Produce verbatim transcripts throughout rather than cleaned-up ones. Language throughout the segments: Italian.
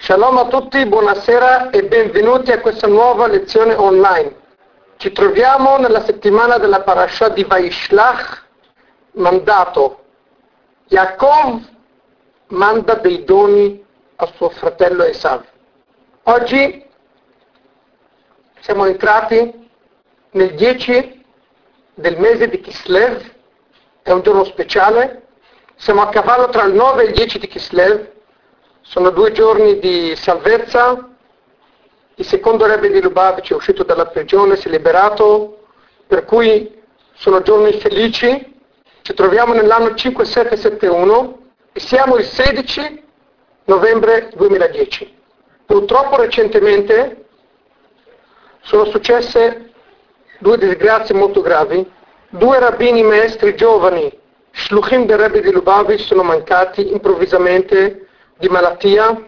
Shalom a tutti, buonasera e benvenuti a questa nuova lezione online. Ci troviamo nella settimana della parasha di Vaishlach, mandato. Yaakov manda dei doni a suo fratello Esav. Oggi siamo entrati nel dieci del mese di Kislev, è un giorno speciale, siamo a cavallo tra il nove e il dieci di Kislev. Sono due giorni di salvezza. Il secondo Rebbe di Lubavitch è uscito dalla prigione, si è liberato, per cui sono giorni felici. Ci troviamo nell'anno cinquemilasettecentosettantuno e siamo il sedici novembre duemiladieci. Purtroppo recentemente sono successe due disgrazie molto gravi. Due rabbini maestri giovani, Shluchim del Rebbe di Lubavitch, sono mancati improvvisamente di malattia,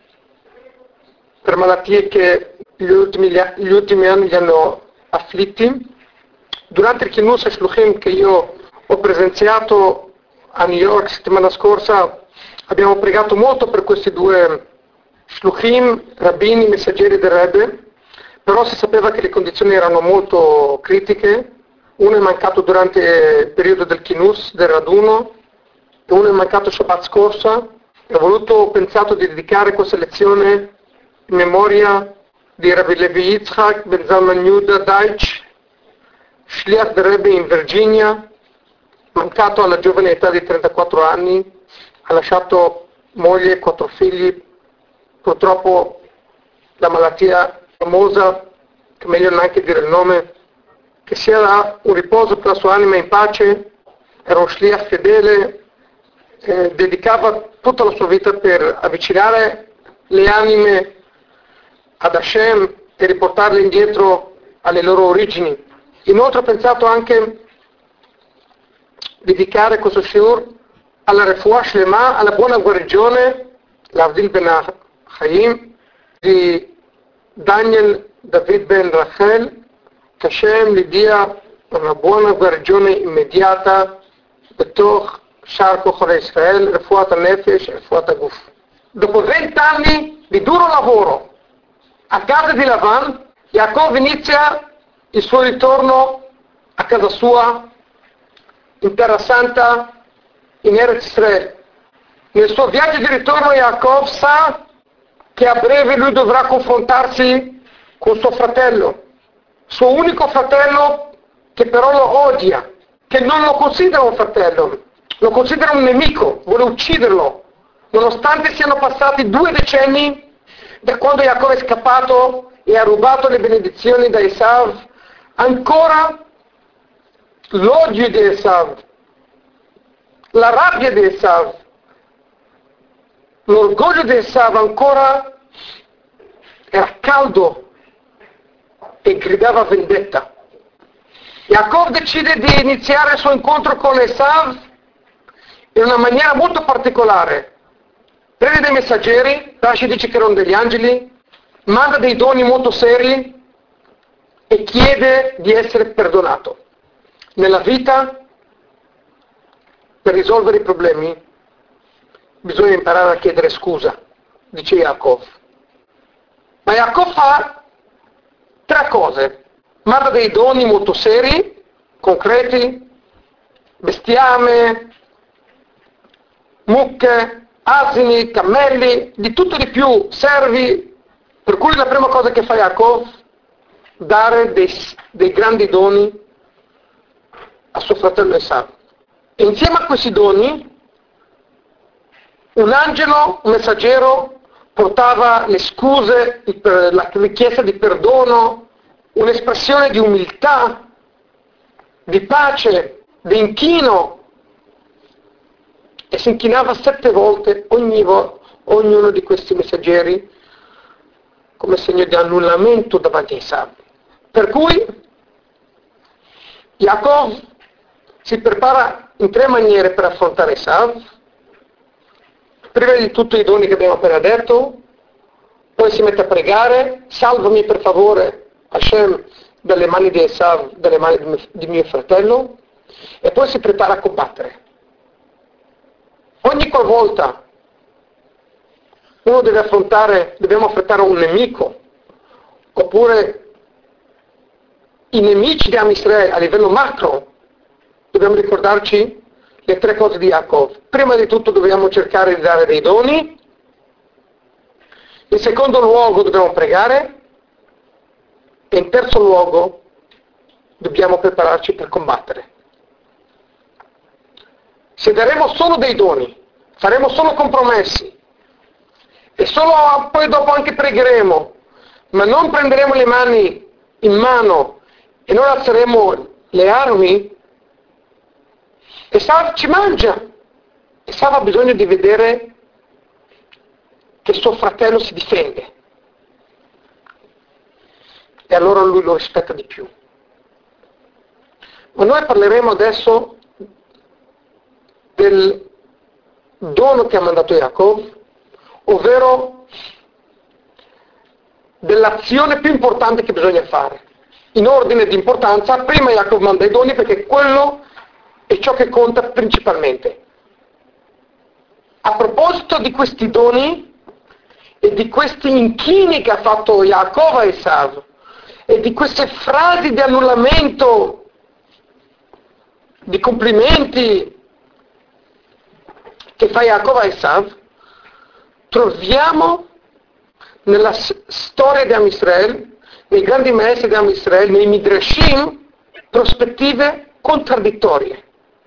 per malattie che gli ultimi, gli ultimi anni li hanno afflitti. Durante il Kinus Shluchim che io ho presenziato a New York settimana scorsa, abbiamo pregato molto per questi due Shluchim, rabbini, messaggeri del Rebbe, però si sapeva che le condizioni erano molto critiche. Uno è mancato durante il periodo del Kinus, del raduno, e uno è mancato Shabbat scorsa. Ho voluto, ho pensato di dedicare questa lezione in memoria di Rabbi Levi Yitzchak Ben Zalman Yehuda Deitch, Shliach del Rebbe in Virginia, mancato alla giovane età di trentaquattro anni, ha lasciato moglie e quattro figli. Purtroppo la malattia famosa, che è meglio neanche dire il nome, che sia un riposo per la sua anima in pace. Era un Shliach fedele, eh, dedicava tutta la sua vita per avvicinare le anime ad Hashem e riportarle indietro alle loro origini. Inoltre ho pensato anche dedicare questo shiur alla refuah shlema, alla buona guarigione, l'Avdil ben Chaim, di Daniel David ben Rachel, che Hashem gli dia una buona guarigione immediata, betoch Shar Kochare Israel, refuat al-nefesh, refuat al-guf. Dopo vent'anni di duro lavoro a casa di Lavan, Yaakov inizia il suo ritorno a casa sua, in Terra Santa, in Eretz Israel. Nel suo viaggio di ritorno Yaakov sa che a breve lui dovrà confrontarsi con suo fratello, suo unico fratello che però lo odia, che non lo considera un fratello, lo considera un nemico, vuole ucciderlo, nonostante siano passati due decenni da quando Yaakov è scappato e ha rubato le benedizioni da Esav. Ancora l'odio di Esav, la rabbia di Esav, l'orgoglio di Esav ancora era caldo e gridava vendetta. Yaakov decide di iniziare il suo incontro con Esav in una maniera molto particolare. Prende dei messaggeri, Rashi dice che erano degli angeli, manda dei doni molto seri e chiede di essere perdonato. Nella vita, per risolvere i problemi, bisogna imparare a chiedere scusa, dice Yaakov. Ma Yaakov fa tre cose. Manda dei doni molto seri, concreti, bestiame, mucche, asini, cammelli, di tutto di più, servi, per cui la prima cosa che fa Yaakov, dare dei, dei grandi doni a suo fratello Esav. E insieme a questi doni, un angelo, un messaggero, portava le scuse, la richiesta di perdono, un'espressione di umiltà, di pace, di inchino, e si inchinava sette volte ogni vo- ognuno di questi messaggeri come segno di annullamento davanti a Esav. Per cui Yaakov si prepara in tre maniere per affrontare Esav. Prima di tutto i doni che abbiamo appena detto, poi si mette a pregare: salvami per favore Hashem dalle mani di Esav, dalle mani di mio, di mio fratello, e poi si prepara a combattere. Ogni qualvolta uno deve affrontare, dobbiamo affrontare un nemico, oppure i nemici di Am Israele a livello macro, dobbiamo ricordarci le tre cose di Yaakov. Prima di tutto dobbiamo cercare di dare dei doni, in secondo luogo dobbiamo pregare, e in terzo luogo dobbiamo prepararci per combattere. Se daremo solo dei doni, faremo solo compromessi, e solo poi dopo anche pregheremo, ma non prenderemo le mani in mano e non alzeremo le armi, Esav ci mangia. Esav ha bisogno di vedere che suo fratello si difende, e allora lui lo rispetta di più. Ma noi parleremo adesso del dono che ha mandato Yaakov, ovvero dell'azione più importante che bisogna fare. In ordine di importanza, prima Yaakov manda i doni perché quello è ciò che conta principalmente. A proposito di questi doni e di questi inchini che ha fatto Yaakov a Esav e di queste frasi di annullamento, di complimenti che fa Yaakov a Esav, troviamo nella s- storia di Am Israele, nei grandi maestri di Am Israele, nei Midrashim, prospettive contraddittorie.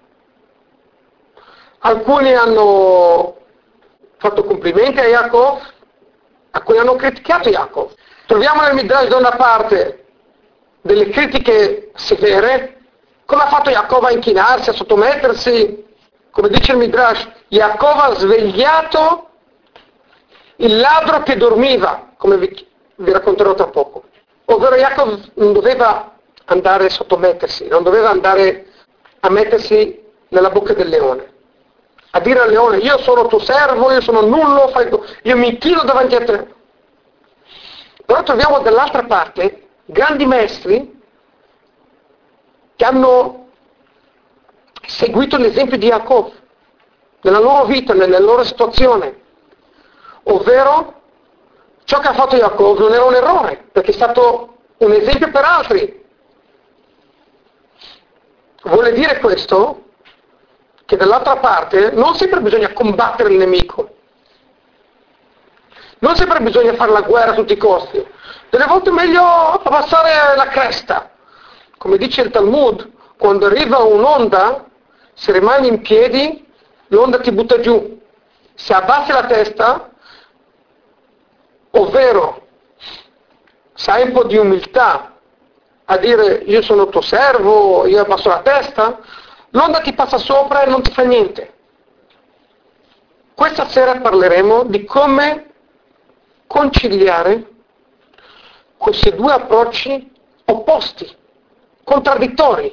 Alcuni hanno fatto complimenti a Yaakov, alcuni hanno criticato Yaakov. Troviamo nel Midrash da una parte delle critiche severe, come ha fatto Yaakov a inchinarsi, a sottomettersi, come dice il Midrash, Yaakov ha svegliato il ladro che dormiva, come vi, vi racconterò tra poco. Ovvero Yaakov non doveva andare a sottomettersi, non doveva andare a mettersi nella bocca del leone, a dire al leone: io sono tuo servo, io sono nullo, fai tu, io mi inchino davanti a te. Però troviamo dall'altra parte grandi maestri che hanno seguito l'esempio di Yaakov nella loro vita, nella loro situazione, ovvero ciò che ha fatto Yaakov non era un errore, perché è stato un esempio per altri. Vuole dire questo che dall'altra parte non sempre bisogna combattere il nemico, non sempre bisogna fare la guerra a tutti i costi, delle volte è meglio abbassare la cresta. Come dice il Talmud, quando arriva un'onda, se rimani in piedi, l'onda ti butta giù. Se abbassi la testa, ovvero se hai un po' di umiltà a dire io sono tuo servo, io abbasso la testa, l'onda ti passa sopra e non ti fa niente. Questa sera parleremo di come conciliare questi due approcci opposti, contraddittori.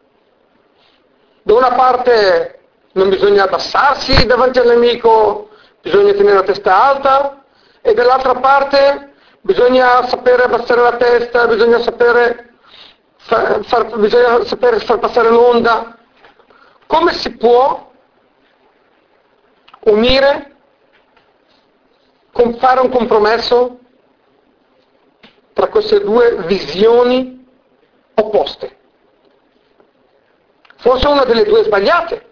Da una parte non bisogna abbassarsi davanti al nemico, bisogna tenere la testa alta, e dall'altra parte bisogna sapere abbassare la testa, bisogna sapere far, far, bisogna sapere far passare l'onda. Come si può unire, fare un compromesso tra queste due visioni opposte? Forse una delle due è sbagliate,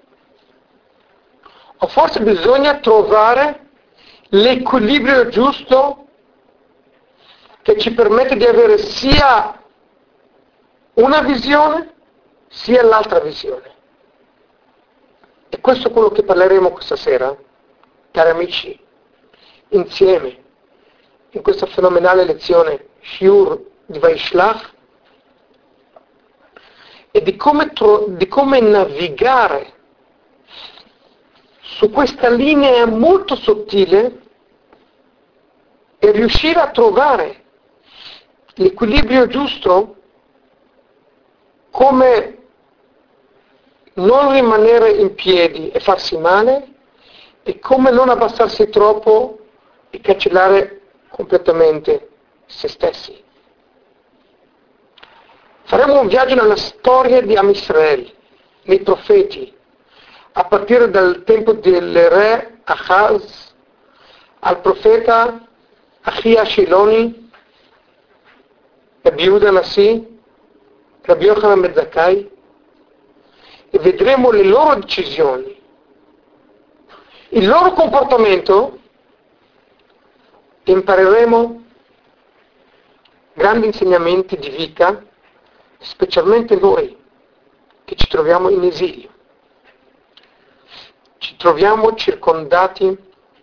o forse bisogna trovare l'equilibrio giusto che ci permette di avere sia una visione sia l'altra visione. E questo è quello che parleremo questa sera, cari amici, insieme, in questa fenomenale lezione Shiur di Vaishlach, e di come, tro- di come navigare su questa linea molto sottile e riuscire a trovare l'equilibrio giusto, come non rimanere in piedi e farsi male, e come non abbassarsi troppo e cancellare completamente se stessi. Faremo un viaggio nella storia di Am Israele, nei profeti, a partire dal tempo del re Ahaz, al profeta Achia Shiloni, Rabbi Yehuda Nassi, Rabbi Yochanan ben Zakkai, e vedremo le loro decisioni, il loro comportamento, e impareremo grandi insegnamenti di vita, specialmente noi che ci troviamo in esilio. Ci troviamo circondati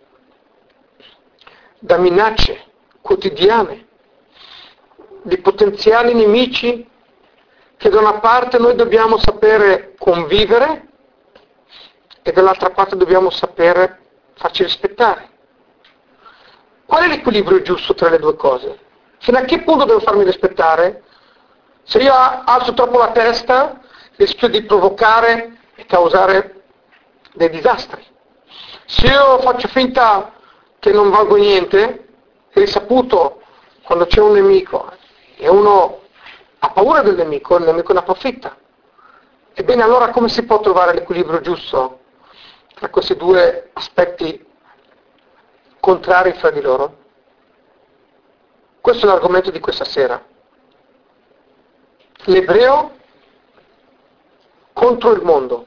da minacce quotidiane, di potenziali nemici che da una parte noi dobbiamo sapere convivere e dall'altra parte dobbiamo sapere farci rispettare. Qual è l'equilibrio giusto tra le due cose? Fino a che punto devo farmi rispettare? Se io alzo troppo la testa rischio di provocare e causare dei disastri. Se io faccio finta che non valgo niente, è risaputo quando c'è un nemico e uno ha paura del nemico, il nemico ne approfitta. Ebbene, allora come si può trovare l'equilibrio giusto tra questi due aspetti contrari fra di loro? Questo è l'argomento di questa sera. L'ebreo contro il mondo,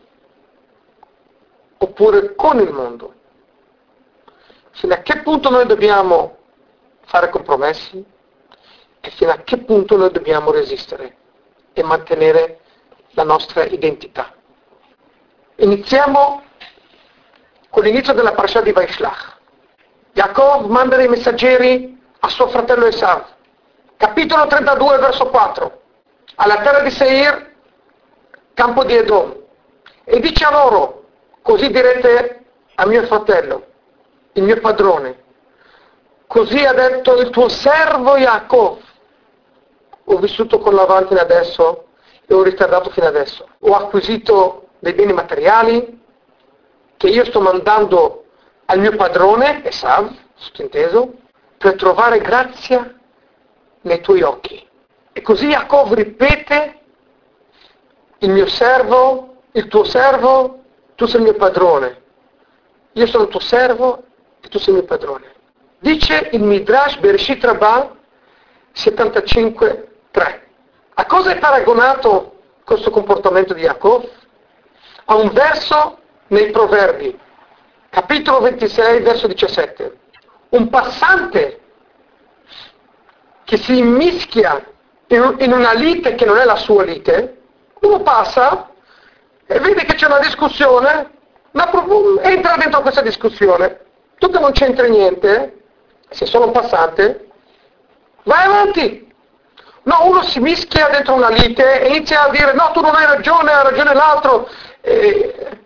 oppure con il mondo. Fino a che punto noi dobbiamo fare compromessi e fino a che punto noi dobbiamo resistere e mantenere la nostra identità. Iniziamo con l'inizio della parasha di Vaishlach. Yaakov manda dei messaggeri a suo fratello Esav. Capitolo trentadue, verso quattro. Alla terra di Seir, campo di Edom. E dice a loro, così direte a mio fratello, il mio padrone, così ha detto il tuo servo Yaakov. Ho vissuto con Lavan fino adesso e ho ritardato fino adesso. Ho acquisito dei beni materiali che io sto mandando al mio padrone, Esav, sottinteso, per trovare grazia nei tuoi occhi. E così Yaakov ripete, il mio servo, il tuo servo, tu sei il mio padrone. Io sono il tuo servo e tu sei il mio padrone. Dice il Midrash Bereshit Rabbah settantacinque tre. A cosa è paragonato questo comportamento di Yaakov? A un verso nei Proverbi, capitolo ventisei, verso diciassette. Un passante che si immischia in una lite che non è la sua lite, uno passa e vede che c'è una discussione, ma entra dentro questa discussione. Tu che non c'entri niente, sei solo un passante, vai avanti. No, uno si mischia dentro una lite e inizia a dire no, tu non hai ragione, ha ragione l'altro. E...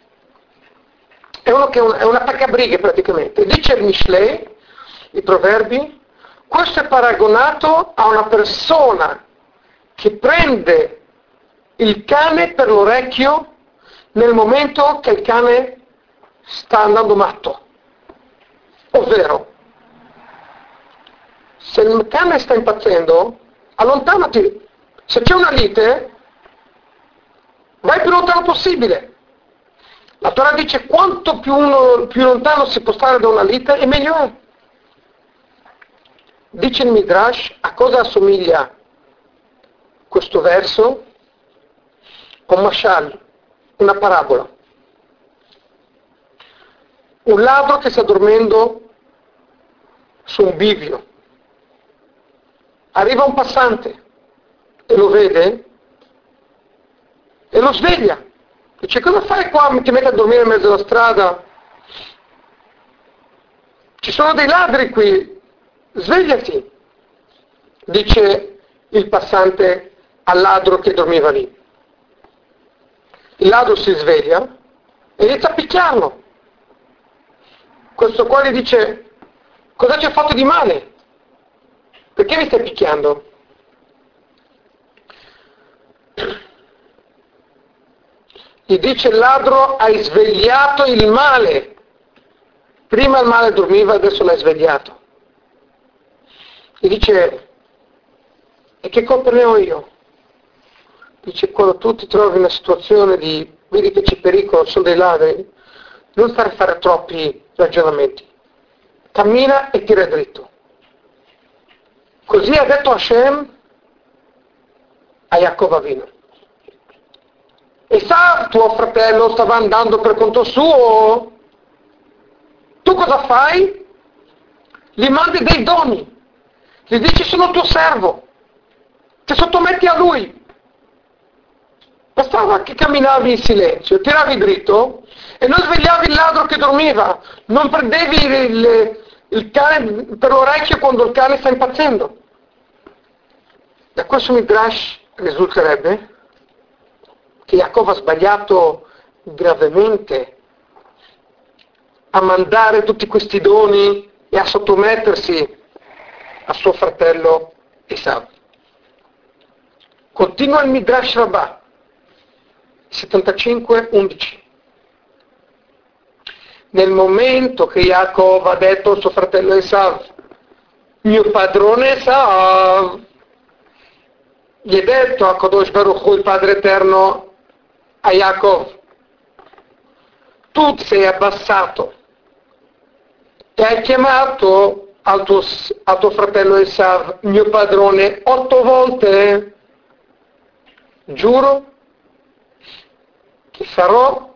è uno che è un, è un attaccabrighe praticamente. Dice il Mishlei, i proverbi, questo è paragonato a una persona che prende il cane per l'orecchio nel momento che il cane sta andando matto. Ovvero, se il cane sta impazzendo, allontanati. Se c'è una lite, vai più lontano possibile. La Torah dice quanto più, uno, più lontano si può stare da una lite e meglio è. Dice il Midrash, a cosa assomiglia questo verso? Un mashal, una parabola. Un ladro che sta dormendo su un bivio. Arriva un passante e lo vede e lo sveglia. Dice, cosa fai qua? Ti metti a dormire in mezzo alla strada? Ci sono dei ladri qui, svegliati. Dice il passante al ladro che dormiva lì. Il ladro si sveglia e inizia a picchiarlo. Questo qua gli dice, cosa ci ha fatto di male? Perché mi stai picchiando? Gli dice il ladro, hai svegliato il male. Prima il male dormiva, adesso l'hai svegliato. Gli dice, e che colpa ne ho io? Dice, quando tu ti trovi in una situazione di, vedi che c'è pericolo, sono dei ladri, non stare a fare troppi ragionamenti. cammina e tira dritto. Così ha detto Hashem a Yaakov Avinu. Esav, tuo fratello, stava andando per conto suo. Tu cosa fai? Gli mandi dei doni. Gli dici sono tuo servo. Ti sottometti a lui. Bastava che camminavi in silenzio, tiravi dritto e non svegliavi il ladro che dormiva. Non prendevi il, il cane per l'orecchio quando il cane sta impazzendo. Da questo Midrash risulterebbe che Yaakov ha sbagliato gravemente a mandare tutti questi doni e a sottomettersi a suo fratello Esav. Continua il Midrash Rabbah, settantacinque undici. Nel momento che Yaakov ha detto al suo fratello Esav, mio padrone Esav, gli è detto a Kadosh Baruch Hu, il Padre Eterno, a Yaakov, tu ti sei abbassato e hai chiamato al tuo, al tuo fratello Esav, mio padrone, otto volte. Giuro che farò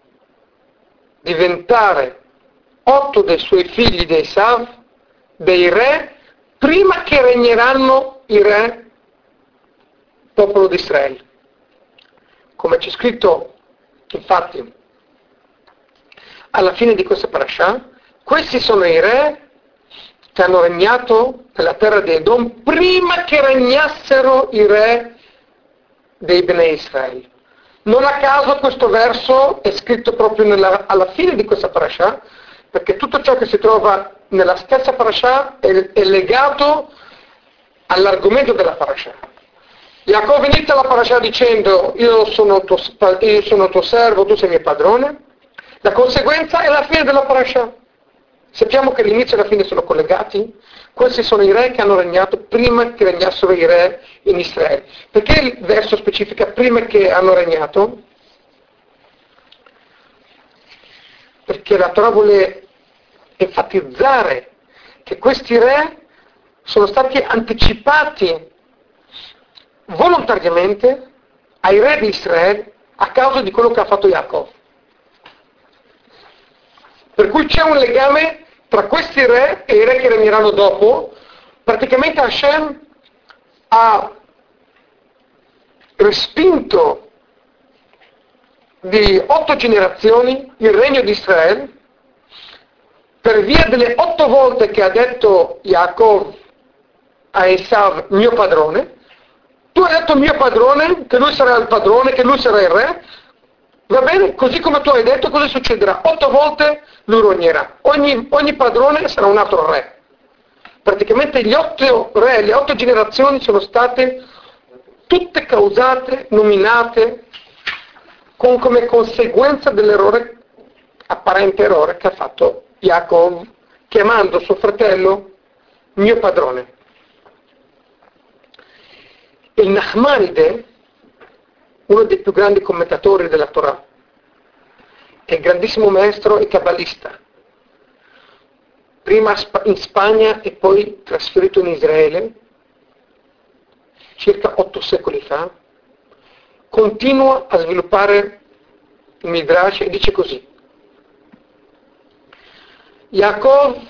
diventare otto dei suoi figli di Esav dei re prima che regneranno i re popolo di Israele. Come c'è scritto, infatti, alla fine di questa parasha, questi sono i re che hanno regnato nella terra di Edom prima che regnassero i re dei Bnei Israele. Non a caso questo verso è scritto proprio nella, alla fine di questa parasha, perché tutto ciò che si trova nella stessa parasha è, è legato all'argomento della parasha. Yaakov inizia la parasha dicendo io sono, tuo, io sono tuo servo, tu sei mio padrone. La conseguenza è la fine della parasha. Sappiamo che l'inizio e la fine sono collegati. Questi sono i re che hanno regnato prima che regnassero i re in Israele. Perché il verso specifica prima che hanno regnato? Perché la Torah vuole enfatizzare che questi re sono stati anticipati volontariamente ai re di Israele a causa di quello che ha fatto Yaakov. Per cui c'è un legame tra questi re e i re che regneranno dopo. Praticamente Hashem ha respinto di otto generazioni il regno di Israele per via delle otto volte che ha detto Yaakov a Esav mio padrone. Tu hai detto mio padrone, che lui sarà il padrone, che lui sarà il re. Va bene? Così come tu hai detto, cosa succederà? Otto volte lui regnerà. Ogni, ogni padrone sarà un altro re. Praticamente gli otto re, le otto generazioni sono state tutte causate, nominate, con come conseguenza dell'errore, apparente errore, che ha fatto Yaakov, chiamando suo fratello mio padrone. Il Nachmanide, uno dei più grandi commentatori della Torah, è grandissimo maestro e kabbalista, prima in Spagna e poi trasferito in Israele, circa otto secoli fa, continua a sviluppare il Midrash e dice così: Yaakov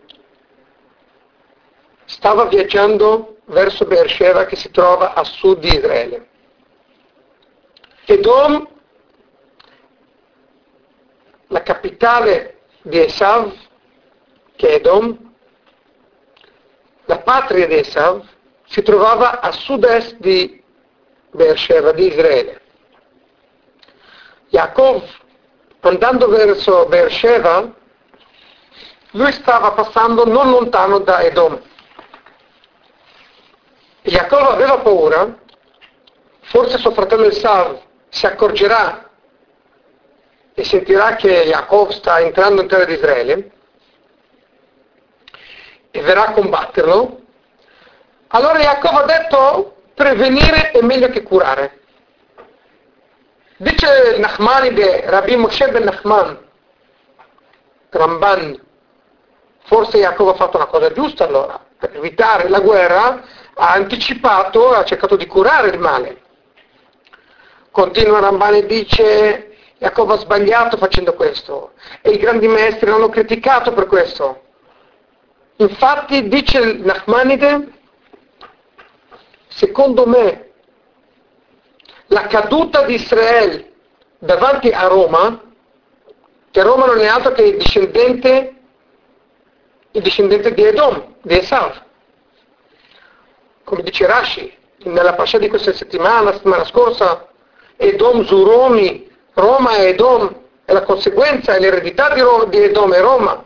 stava viaggiando verso Beersheba, che si trova a sud di Israele. Edom, la capitale di Esav, che è Edom, la patria di Esav, si trovava a sud-est di Beersheba, di Israele. Yaakov, andando verso Beersheba, lui stava passando non lontano da Edom. Yaakov aveva paura, forse suo fratello Esav si accorgerà e sentirà che Yaakov sta entrando in terra di Israele e verrà a combatterlo. Allora Yaakov ha detto: prevenire è meglio che curare. Dice Nachmanide, Rabbi Moshe ben Nachman, Ramban, Forse Giacobbe ha fatto una cosa giusta allora, per evitare la guerra ha anticipato, ha cercato di curare il male. Continua Ramban e dice: Giacobbe ha sbagliato facendo questo e i grandi maestri l'hanno criticato per questo. Infatti dice il Nachmanide: secondo me la caduta di Israele davanti a Roma, che Roma non è altro che il discendente, il discendente di Edom, di Esav, come dice Rashi nella parasha di questa settimana, la settimana scorsa, Edom Zuromi, Roma e Edom è la conseguenza, è l'eredità di, Ro- di Edom e Roma.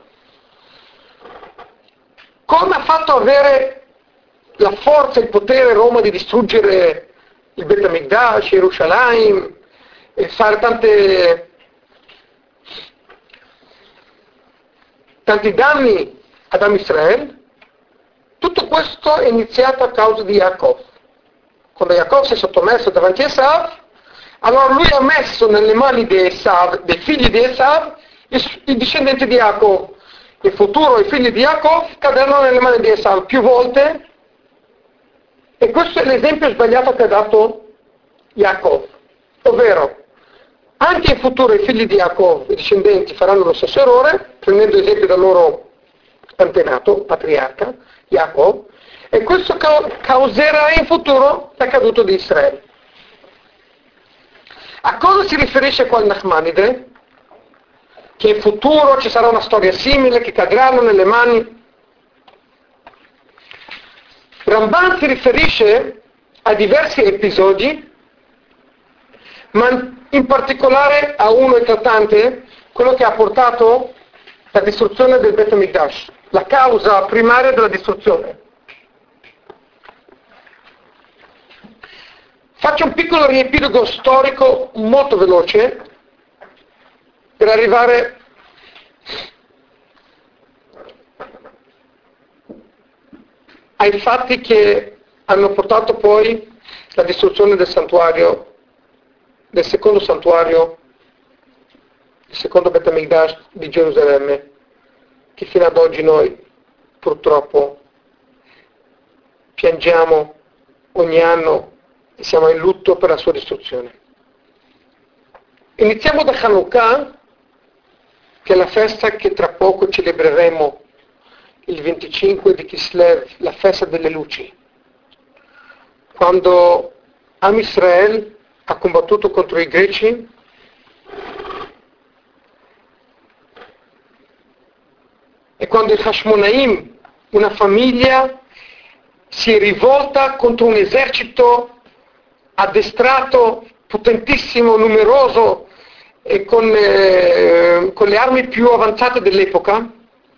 Come ha fatto avere la forza e il potere Roma di distruggere il Bet HaMikdash, Gerusalemme, e fare tante, tanti danni ad Am Israele? Tutto questo è iniziato a causa di Giacobbe. Quando Giacobbe si è sottomesso davanti a Esav, allora lui ha messo nelle mani di Esav, dei figli di Esav, i, i discendenti di Giacobbe. In futuro i figli di Giacobbe cadranno nelle mani di Esav più volte, e questo è l'esempio sbagliato che ha dato Giacobbe. Ovvero, anche in futuro i figli di Giacobbe, i discendenti, faranno lo stesso errore, prendendo esempio dal loro antenato, patriarca, Giacobbe, e questo causerà in futuro la caduta di Israele. A cosa si riferisce qua il Nachmanide? Che in futuro ci sarà una storia simile, che cadranno nelle mani. Ramban si riferisce a diversi episodi, ma in particolare a uno eclatante, quello che ha portato la distruzione del Bet HaMikdash, la causa primaria della distruzione. Faccio un piccolo riepilogo storico molto veloce per arrivare ai fatti che hanno portato poi la distruzione del santuario, del secondo santuario, il secondo Bet HaMikdash di Gerusalemme, che fino ad oggi noi purtroppo piangiamo ogni anno e siamo in lutto per la sua distruzione. Iniziamo da Hanukkah, che è la festa che tra poco celebreremo il venticinque di Kislev, la festa delle luci, quando Am Israele ha combattuto contro i greci e quando i Hashmonaim, una famiglia, si è rivolta contro un esercito addestrato, potentissimo, numeroso e con, eh, con le armi più avanzate dell'epoca.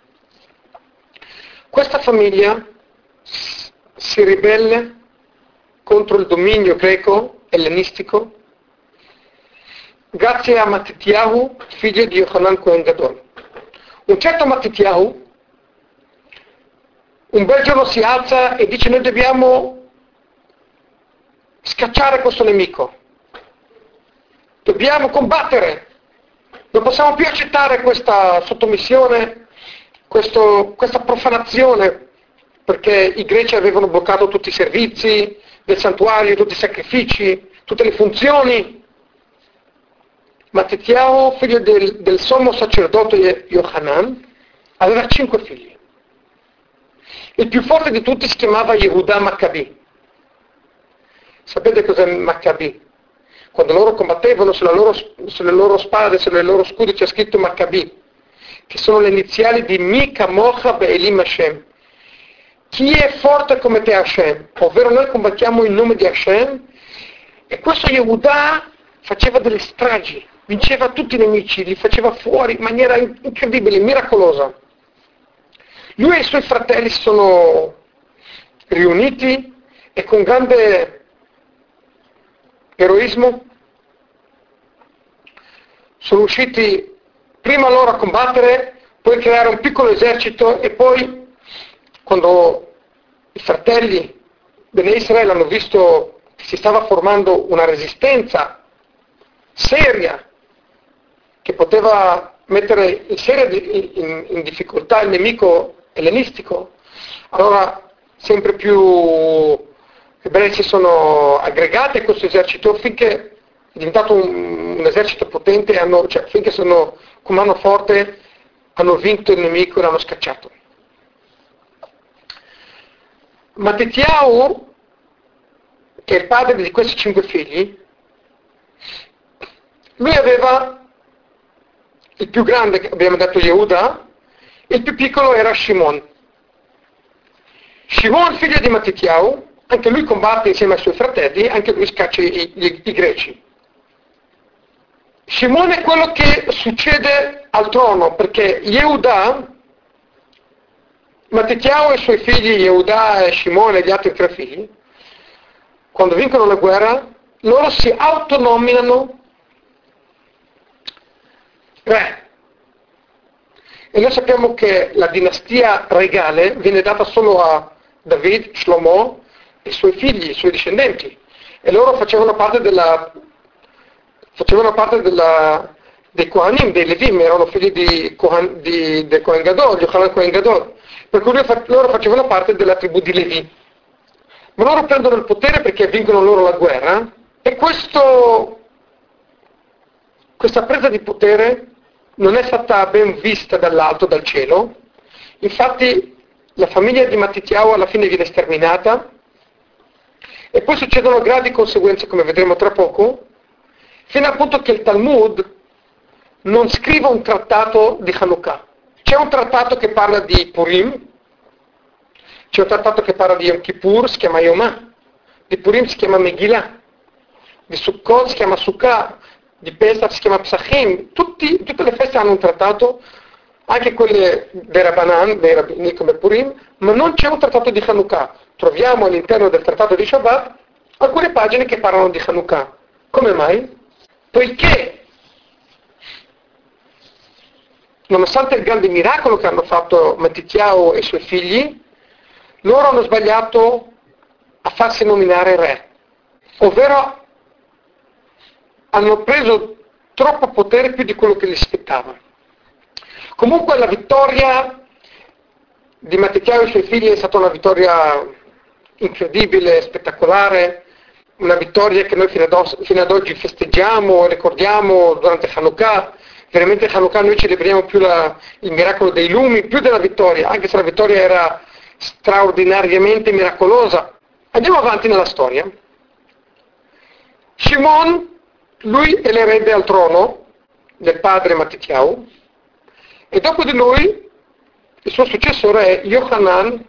Questa famiglia si ribella contro il dominio greco ellenistico grazie a Mattityahu, figlio di Yochanan Cohen Gadol. Un certo Mattityahu un bel giorno si alza e dice: noi dobbiamo scacciare questo nemico, dobbiamo combattere, non possiamo più accettare questa sottomissione, questo, questa profanazione, perché i greci avevano bloccato tutti i servizi del santuario, tutti i sacrifici, tutte le funzioni. Mattityahu, figlio del, del sommo sacerdote Yochanan, aveva cinque figli. Il più forte di tutti si chiamava Yehuda Maccabi. Sapete cos'è Maccabi? Quando loro combattevano sulla loro, sulle loro spade, sulle loro scudi c'è scritto Maccabi, che sono le iniziali di Mi Kamocha Be'elim Hashem. Chi è forte come te Hashem? Ovvero noi combattiamo in nome di Hashem, e questo Yehuda faceva delle stragi, vinceva tutti i nemici, li faceva fuori in maniera incredibile, miracolosa. Lui e i suoi fratelli si sono riuniti e con grande eroismo sono usciti prima loro a combattere, poi creare un piccolo esercito, e poi quando i fratelli Bene Israele hanno visto che si stava formando una resistenza seria che poteva mettere in seria in, in, in difficoltà il nemico ellenistico. Allora sempre più ebrei si sono aggregati a questo esercito finché è diventato un, un esercito potente, e hanno, cioè, finché sono con mano forte hanno vinto il nemico e l'hanno scacciato. Mattityahu, che è il padre di questi cinque figli, lui aveva il più grande, che abbiamo detto Yehuda, e il più piccolo era Shimon. Shimon, figlio di Mattityahu, anche lui combatte insieme ai suoi fratelli, anche lui scaccia i, i, i greci. Shimon è quello che succede al trono, perché Yehuda, Mattityahu e i suoi figli, Yehuda e Shimon e gli altri tre figli, quando vincono la guerra, loro si autonominano re. E noi sappiamo che la dinastia regale viene data solo a David, Shlomo e i suoi figli, i suoi discendenti. E loro facevano parte della facevano parte della, dei Kohanim, dei Levim, erano figli di, Kohan, di, del Kohen Gadol, Yochanan Kohen Gadol. Per cui loro facevano parte della tribù di Levi. Ma loro prendono il potere perché vincono loro la guerra, e questo, questa presa di potere non è stata ben vista dall'alto, dal cielo. Infatti la famiglia di Mattityahu alla fine viene sterminata, e poi succedono gravi conseguenze, come vedremo tra poco, fino al punto che il Talmud non scrive un trattato di Hanukkah. C'è un trattato che parla di Purim, c'è un trattato che parla di Yom Kippur, si chiama Yomah, di Purim si chiama Megillah, di Sukkot si chiama Sukkah, di Pesach si chiama Psachim. Tutti, tutte le feste hanno un trattato, anche quelle dei Rabbanan, dei Rabbini come Purim, ma non c'è un trattato di Hanukkah. Troviamo all'interno del trattato di Shabbat alcune pagine che parlano di Hanukkah. Come mai? Poiché, nonostante il grande miracolo che hanno fatto Mattityahu e i suoi figli, loro hanno sbagliato a farsi nominare re, ovvero hanno preso troppo potere, più di quello che gli spettava. Comunque la vittoria di Mattityahu e i suoi figli è stata una vittoria incredibile, spettacolare, una vittoria che noi fino ad, os- fino ad oggi festeggiamo e ricordiamo durante Hanukkah. Veramente Hanukkah noi celebriamo più la, il miracolo dei lumi, più della vittoria, anche se la vittoria era straordinariamente miracolosa. Andiamo avanti nella storia. Shimon, lui è l'erede al trono del padre Mattityahu, e dopo di lui il suo successore è Yochanan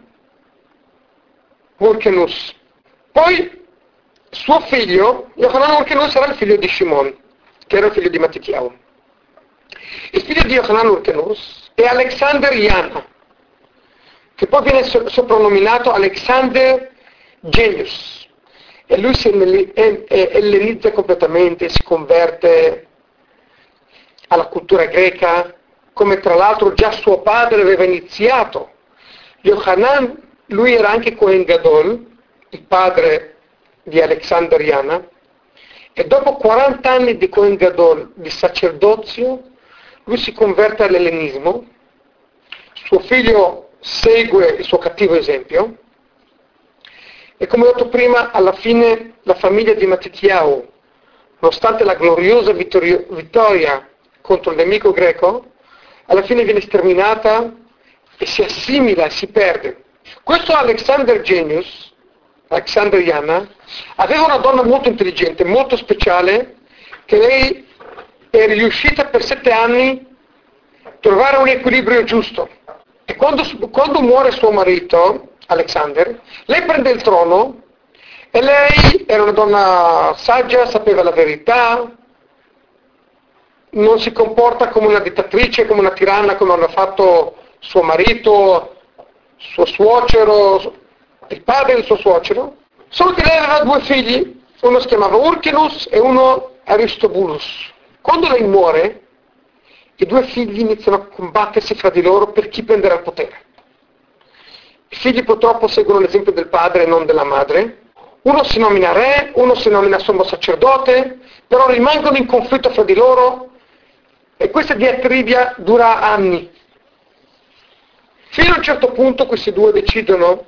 Hyrcanus. Poi suo figlio, Yochanan Hyrcanus, sarà il figlio di Shimon, che era il figlio di Mattityahu. Il figlio di Yochanan Hyrcanus è Alexander Yana, che poi viene soprannominato Alexander Genius, e lui si ellenizza completamente, si converte alla cultura greca, come tra l'altro già suo padre aveva iniziato. Yochanan, lui era anche Kohen Gadol, il padre di Alexander Yana, e dopo quaranta anni di Kohen Gadol, di sacerdozio, lui si converte all'ellenismo. Suo figlio segue il suo cattivo esempio, e come ho detto prima, alla fine la famiglia di Mattityahu, nonostante la gloriosa vittoria, vittoria contro il nemico greco, alla fine viene sterminata e si assimila e si perde. Questo Alexander Genius, Alexander Yana, aveva una donna molto intelligente, molto speciale, che lei è riuscita per sette anni a trovare un equilibrio giusto. E quando, quando muore suo marito, Alexander, lei prende il trono, e lei era una donna saggia, sapeva la verità, non si comporta come una dittatrice, come una tiranna, come hanno fatto suo marito, suo suocero, il padre del suo suocero, solo che lei aveva due figli, uno si chiamava Hyrcanus e uno Aristobulus. Quando lei muore, i due figli iniziano a combattersi fra di loro per chi prenderà il potere. I figli purtroppo seguono l'esempio del padre e non della madre. Uno si nomina re, uno si nomina sommo sacerdote, però rimangono in conflitto fra di loro, e questa diatriba dura anni. Fino a un certo punto questi due decidono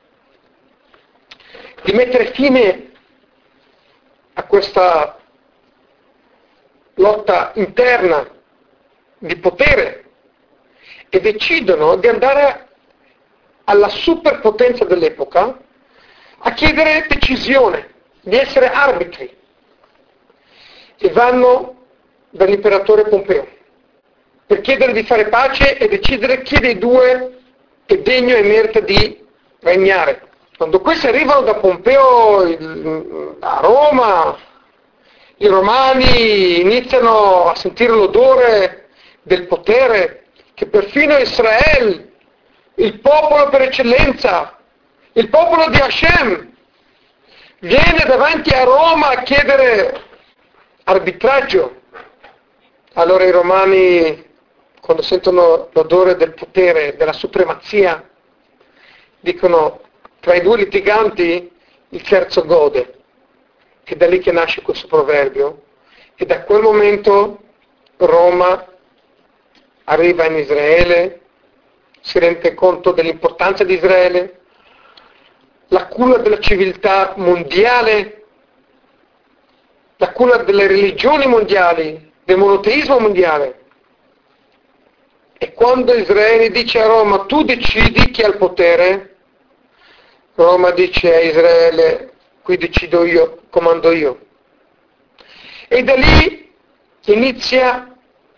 di mettere fine a questa lotta interna di potere e decidono di andare alla superpotenza dell'epoca a chiedere decisione, di essere arbitri, e vanno dall'imperatore Pompeo per chiedere di fare pace e decidere chi dei due è degno e merita di regnare. Quando questi arrivano da Pompeo a Roma, i romani iniziano a sentire l'odore del potere, che perfino Israele, il popolo per eccellenza, il popolo di Hashem, viene davanti a Roma a chiedere arbitraggio. Allora i romani, quando sentono l'odore del potere, della supremazia, dicono: tra i due litiganti il terzo gode. È da lì che nasce questo proverbio, e da quel momento Roma arriva in Israele, si rende conto dell'importanza di Israele, la culla della civiltà mondiale, la culla delle religioni mondiali, del monoteismo mondiale. E quando Israele dice a Roma: tu decidi chi ha il potere, Roma dice a Israele: qui decido io, comando io. E da lì inizia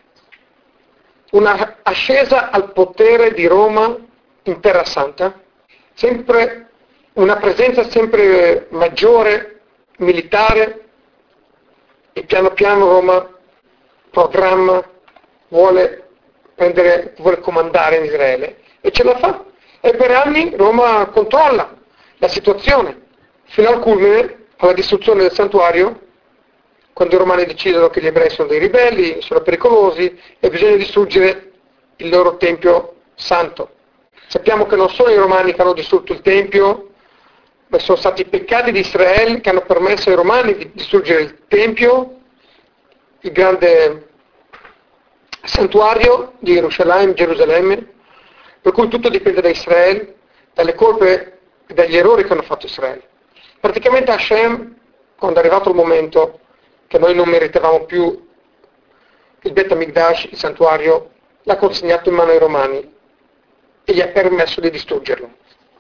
una ascesa al potere di Roma in Terra Santa, sempre una presenza sempre maggiore, militare, e piano piano Roma programma, vuole prendere, vuole comandare in Israele, e ce la fa. E per anni Roma controlla la situazione, fino al culmine, alla distruzione del santuario, quando i romani decidono che gli ebrei sono dei ribelli, sono pericolosi e bisogna distruggere il loro tempio santo. Sappiamo che non sono i romani che hanno distrutto il tempio, ma sono stati i peccati di Israele che hanno permesso ai romani di distruggere il tempio, il grande santuario di Gerusalemme, Gerusalemme, per cui tutto dipende da Israele, dalle colpe e dagli errori che hanno fatto Israele. Praticamente Hashem, quando è arrivato il momento che noi non meritavamo più il Bet HaMikdash, il santuario, l'ha consegnato in mano ai romani e gli ha permesso di distruggerlo.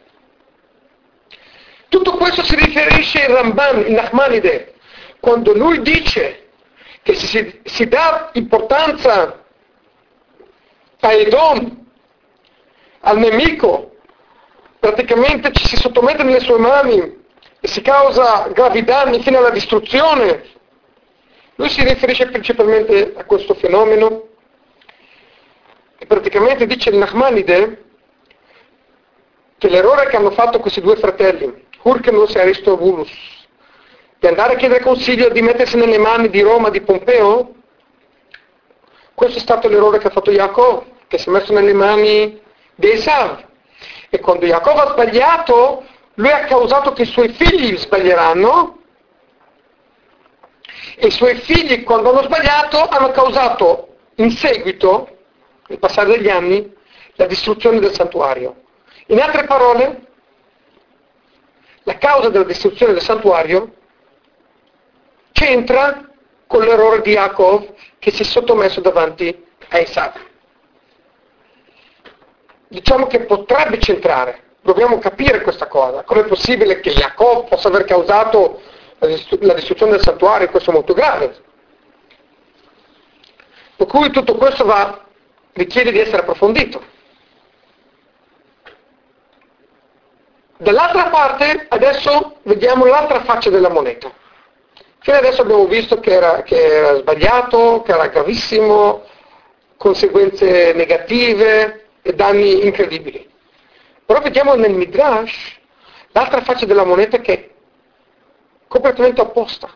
Tutto questo si riferisce al Ramban, il Nachmanide, quando lui dice che si, si dà importanza a Edom, al nemico, praticamente ci si sottomette nelle sue mani e si causa gravi danni fino alla distruzione. Lui si riferisce principalmente a questo fenomeno e praticamente dice il Nachmanide che l'errore che hanno fatto questi due fratelli, Hyrcanus e Aristobulus, di andare a chiedere consiglio di mettersi nelle mani di Roma, di Pompeo, questo è stato l'errore che ha fatto Jacob, che si è messo nelle mani di Esav. E quando Jacob ha sbagliato, lui ha causato che i suoi figli sbaglieranno, e i suoi figli, quando hanno sbagliato, hanno causato in seguito, nel passare degli anni, la distruzione del santuario. In altre parole, la causa della distruzione del santuario c'entra con l'errore di Jacob che si è sottomesso davanti a Esav. Diciamo che potrebbe c'entrare, dobbiamo capire questa cosa. Com'è possibile che Jacob possa aver causato la distruzione del santuario? Questo è molto grave. Per cui tutto questo va, richiede di essere approfondito. Dall'altra parte, adesso vediamo l'altra faccia della moneta. Fino adesso abbiamo visto che era, che era sbagliato, che era gravissimo, conseguenze negative e danni incredibili. Però vediamo nel Midrash l'altra faccia della moneta che è completamente opposta.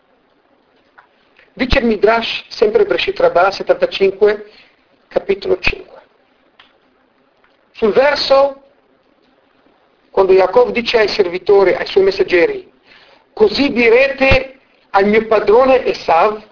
Dice il Midrash, sempre Breshit Rabbah settantacinque, capitolo cinque. Sul verso, quando Jacob dice ai servitori, ai suoi messaggeri: così direte al mio padrone Esav,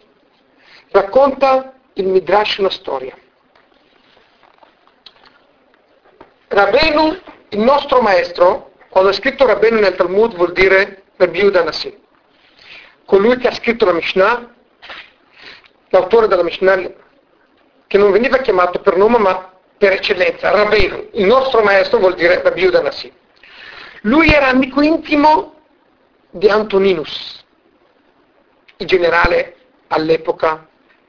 racconta il Midrash una storia. Rabbeinu, il nostro maestro, quando ha scritto Rabbeinu nel Talmud vuol dire Rabbi Yehuda Hanassi. Colui che ha scritto la Mishnah, l'autore della Mishnah, che non veniva chiamato per nome ma per eccellenza, Rabbeinu, il nostro maestro vuol dire Rabbi Yehuda Hanassi. Lui era amico intimo di Antoninus, il generale all'epoca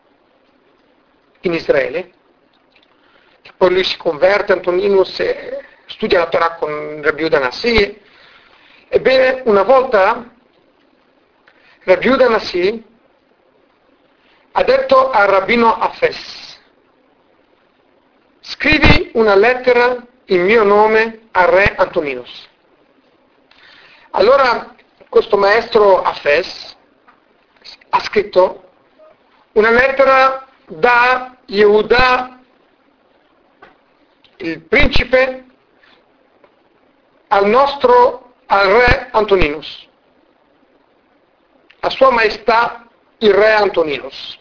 in Israele, che poi lui si converte, Antoninus, e studia la Torah con Rabbi Yehuda Hanassi. Ebbene, una volta Rabbi Yehuda Hanassi ha detto al rabbino Afes: scrivi una lettera in mio nome al re Antoninus. Allora questo maestro Afes ha scritto una lettera da Yehuda, il principe, al nostro, al re Antoninus, a sua maestà il re Antoninus.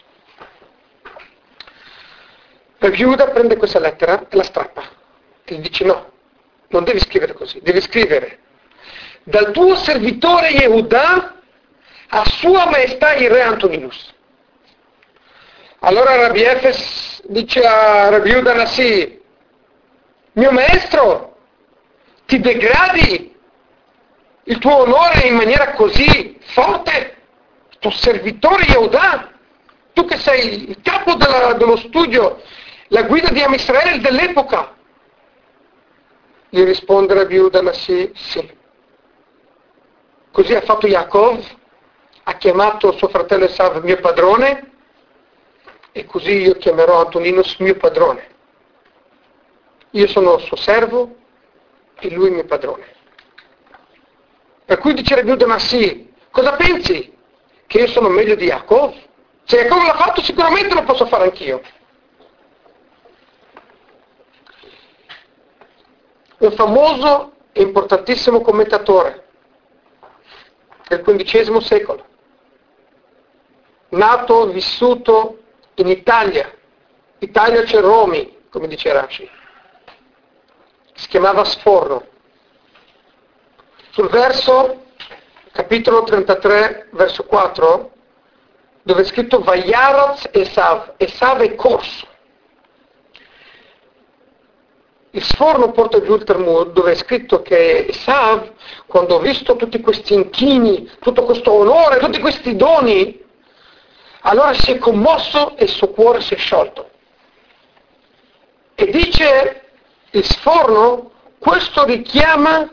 Rabbi Yehuda prende questa lettera e la strappa e gli dice: no, non devi scrivere così, devi scrivere dal tuo servitore Yehuda a sua maestà il re Antoninus. Allora Rabbi Efes dice a Rabbi Yehuda Hanassi: mio maestro, ti degradi il tuo onore in maniera così forte? Tuo servitore Yehuda, tu che sei il capo della, dello studio, la guida di Am Israele dell'epoca. Gli risponde Rabbi Yehuda Hanassi: sì. Così ha fatto Yaakov, ha chiamato suo fratello Esav mio padrone, e così io chiamerò Antoninus mio padrone. Io sono il suo servo e lui mio padrone. Per cui dice Rabbi Yehuda Hanassi: cosa pensi? Che io sono meglio di Yaakov? Se Yaakov l'ha fatto, sicuramente lo posso fare anch'io. Un famoso e importantissimo commentatore del quindicesimo secolo, nato, vissuto in Italia, Italia c'è Romi, come dice Rashi, si chiamava Sforno. Sul verso, capitolo trentatré, verso quattro, dove è scritto Vayaratz Esav, Esav è corso. Il Sforno porta giù il Talmud, dove è scritto che Esav, quando ha visto tutti questi inchini, tutto questo onore, tutti questi doni, allora si è commosso e il suo cuore si è sciolto. E dice il Sforno, questo richiama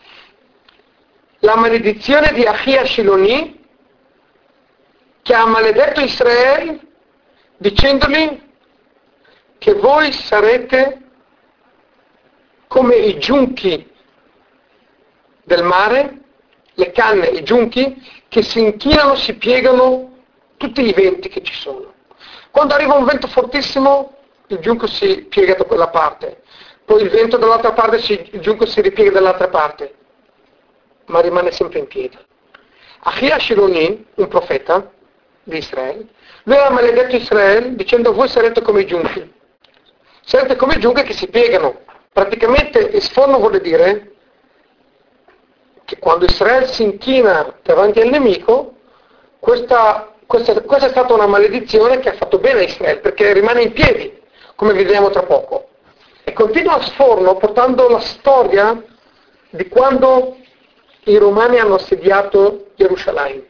la maledizione di Achia Shiloni, che ha maledetto Israele dicendogli che voi sarete come i giunchi del mare, le canne, i giunchi, che si inchinano, si piegano tutti i venti che ci sono. Quando arriva un vento fortissimo, il giunco si piega da quella parte, poi il vento dall'altra parte, si, il giunco si ripiega dall'altra parte, ma rimane sempre in piedi. Achia Shiloni, un profeta di Israele, lui ha maledetto Israele dicendo: voi sarete come i giunchi, sarete come i giunchi che si piegano. Praticamente il Sforno vuole dire che quando Israele si inchina davanti al nemico, questa, questa, questa è stata una maledizione che ha fatto bene a Israele, perché rimane in piedi, come vedremo tra poco. E continua Sforno portando la storia di quando i romani hanno assediato Gerusalemme.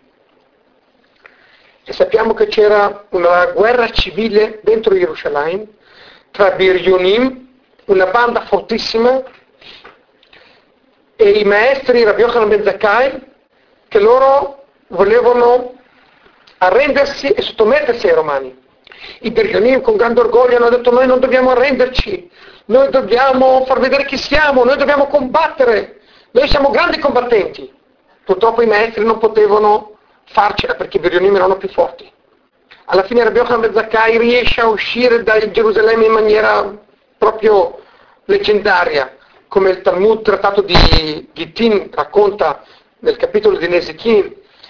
E sappiamo che c'era una guerra civile dentro Gerusalemme tra Biryonim, una banda fortissima, e i maestri Rabbi Yochanan ben Zakkai, che loro volevano arrendersi e sottomettersi ai romani. I Biryonim con grande orgoglio hanno detto: noi non dobbiamo arrenderci, noi dobbiamo far vedere chi siamo, noi dobbiamo combattere, noi siamo grandi combattenti. Purtroppo i maestri non potevano farcela perché i Biryonim erano più forti. Alla fine Rabbi Yochanan ben Zakkai riesce a uscire da Gerusalemme in maniera proprio leggendaria, come il Talmud trattato di Gittin racconta nel capitolo di Nezikin,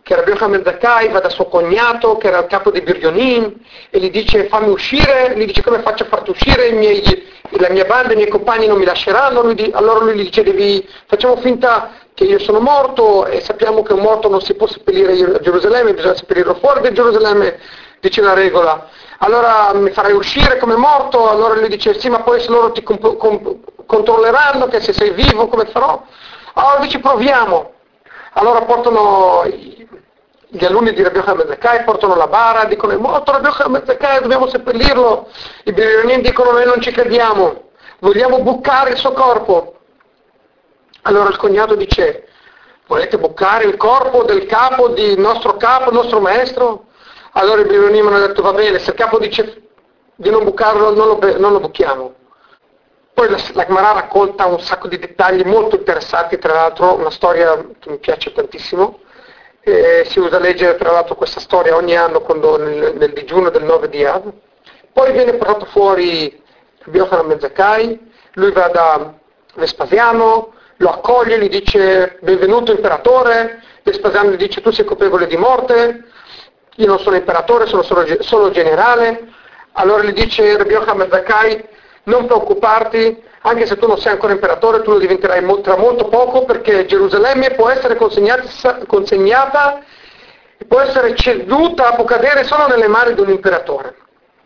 che Rabbi Yochanan ben Zakkai va da suo cognato, che era il capo di Biryonim, e gli dice fammi uscire, gli dice come faccio a farti uscire, I miei, la mia banda, i miei compagni non mi lasceranno, lui di, allora lui gli dice devi, facciamo finta che io sono morto e sappiamo che un morto non si può seppellire a Gerusalemme, bisogna seppellirlo fuori da Gerusalemme, dice la regola. Allora mi farai uscire come morto? Allora lui dice sì, ma poi se loro ti comp- comp- controlleranno che se sei vivo come farò? Allora dice proviamo. Allora portano gli alunni di Rabbi Yochanan ben Zakkai, portano la bara, dicono è morto Rabbi Yochanan ben Zakkai, dobbiamo seppellirlo. I Biryonim dicono noi non ci crediamo, vogliamo buccare il suo corpo. Allora il cognato dice volete buccare il corpo del capo, del nostro capo, il nostro maestro? Allora i Biryonim hanno detto va bene, se il capo dice di non bucarlo, non lo, non lo buchiamo. Poi la, la Gemara racconta un sacco di dettagli molto interessanti, tra l'altro una storia che mi piace tantissimo. Eh, si usa leggere tra l'altro questa storia ogni anno quando, nel, nel digiuno del nove di Av. Poi viene portato fuori Rabbi Yochanan ben Zakkai, lui va da Vespasiano, lo accoglie, gli dice benvenuto imperatore, Vespasiano gli dice tu sei colpevole di morte, io non sono imperatore, sono solo, solo generale. Allora gli dice Rabbi Yochanan ben Zakkai non preoccuparti, anche se tu non sei ancora imperatore, tu lo diventerai tra molto poco perché Gerusalemme può essere consegnata, consegnata può essere ceduta, può cadere solo nelle mani di un imperatore.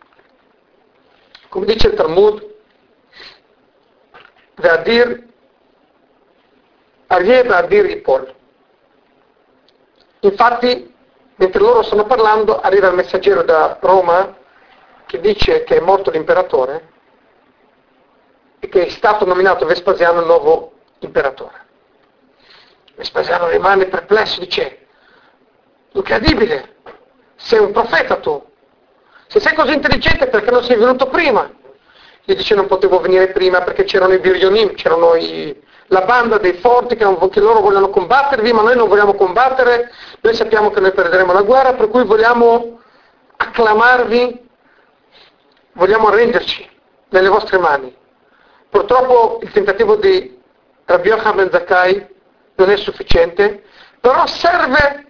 Come dice il Talmud, Ve'adir, Aryeh ve'adir Yipol. Infatti, mentre loro stanno parlando, arriva il messaggero da Roma che dice che è morto l'imperatore e che è stato nominato Vespasiano il nuovo imperatore. Vespasiano rimane perplesso, dice incredibile, sei un profeta tu, se sei così intelligente perché non sei venuto prima? Gli dice non potevo venire prima perché c'erano i Biryonim, c'erano i, la banda dei forti che, non, che loro vogliono combattervi, ma noi non vogliamo combattere, noi sappiamo che noi perderemo la guerra, per cui vogliamo acclamarvi, vogliamo arrenderci nelle vostre mani. Purtroppo il tentativo di Rabbi Yochanan ben Zakkai non è sufficiente, però serve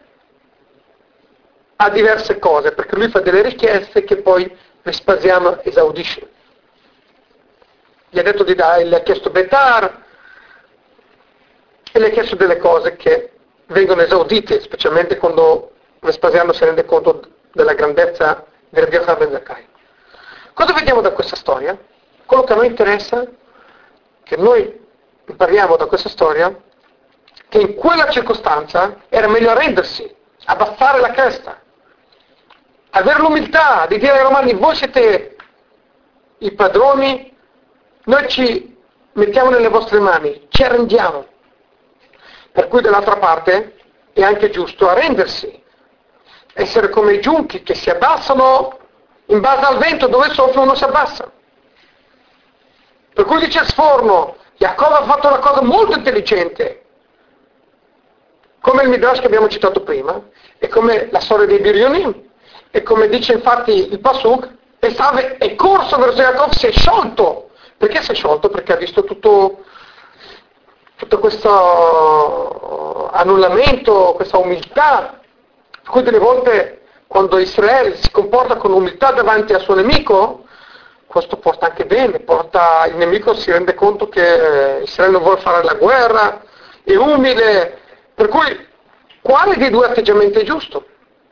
a diverse cose, perché lui fa delle richieste che poi Vespasiano esaudisce. Gli ha detto di dare, gli ha chiesto Betar e gli ha chiesto delle cose che vengono esaudite, specialmente quando Vespasiano si rende conto della grandezza di Rabbi Yochanan ben Zakkai. Cosa vediamo da questa storia? Quello che a noi interessa, che noi impariamo da questa storia, che in quella circostanza era meglio arrendersi, abbassare la cresta, avere l'umiltà di dire ai romani voi siete i padroni, noi ci mettiamo nelle vostre mani, ci arrendiamo. Per cui dall'altra parte è anche giusto arrendersi, essere come i giunchi che si abbassano in base al vento, dove soffia uno si abbassa. Per cui dice Sforno, Giacobbe ha fatto una cosa molto intelligente, come il Midrash che abbiamo citato prima, e come la storia dei Biryonim, e come dice infatti il Pasuk, Esav è corso verso Giacobbe, si è sciolto. Perché si è sciolto? Perché ha visto tutto, tutto questo annullamento, questa umiltà, per cui delle volte quando Israele si comporta con umiltà davanti al suo nemico, questo porta anche bene, porta, il nemico si rende conto che Israele non vuole fare la guerra, è umile, per cui quale dei due atteggiamenti è giusto?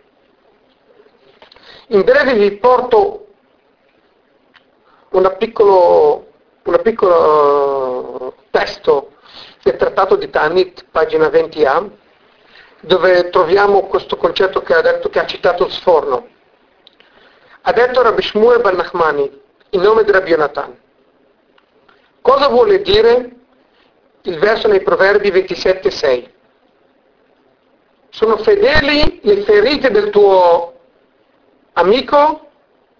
In breve vi porto una piccolo, una piccolo testo del trattato di Tanit, pagina venti a, dove troviamo questo concetto che ha detto, che ha citato il Sforno. Ha detto Rabbi Shmuel ben Nachmani, in nome di Rabbi Yonatan. Cosa vuole dire il verso nei Proverbi ventisette sei? Sono fedeli le ferite del tuo amico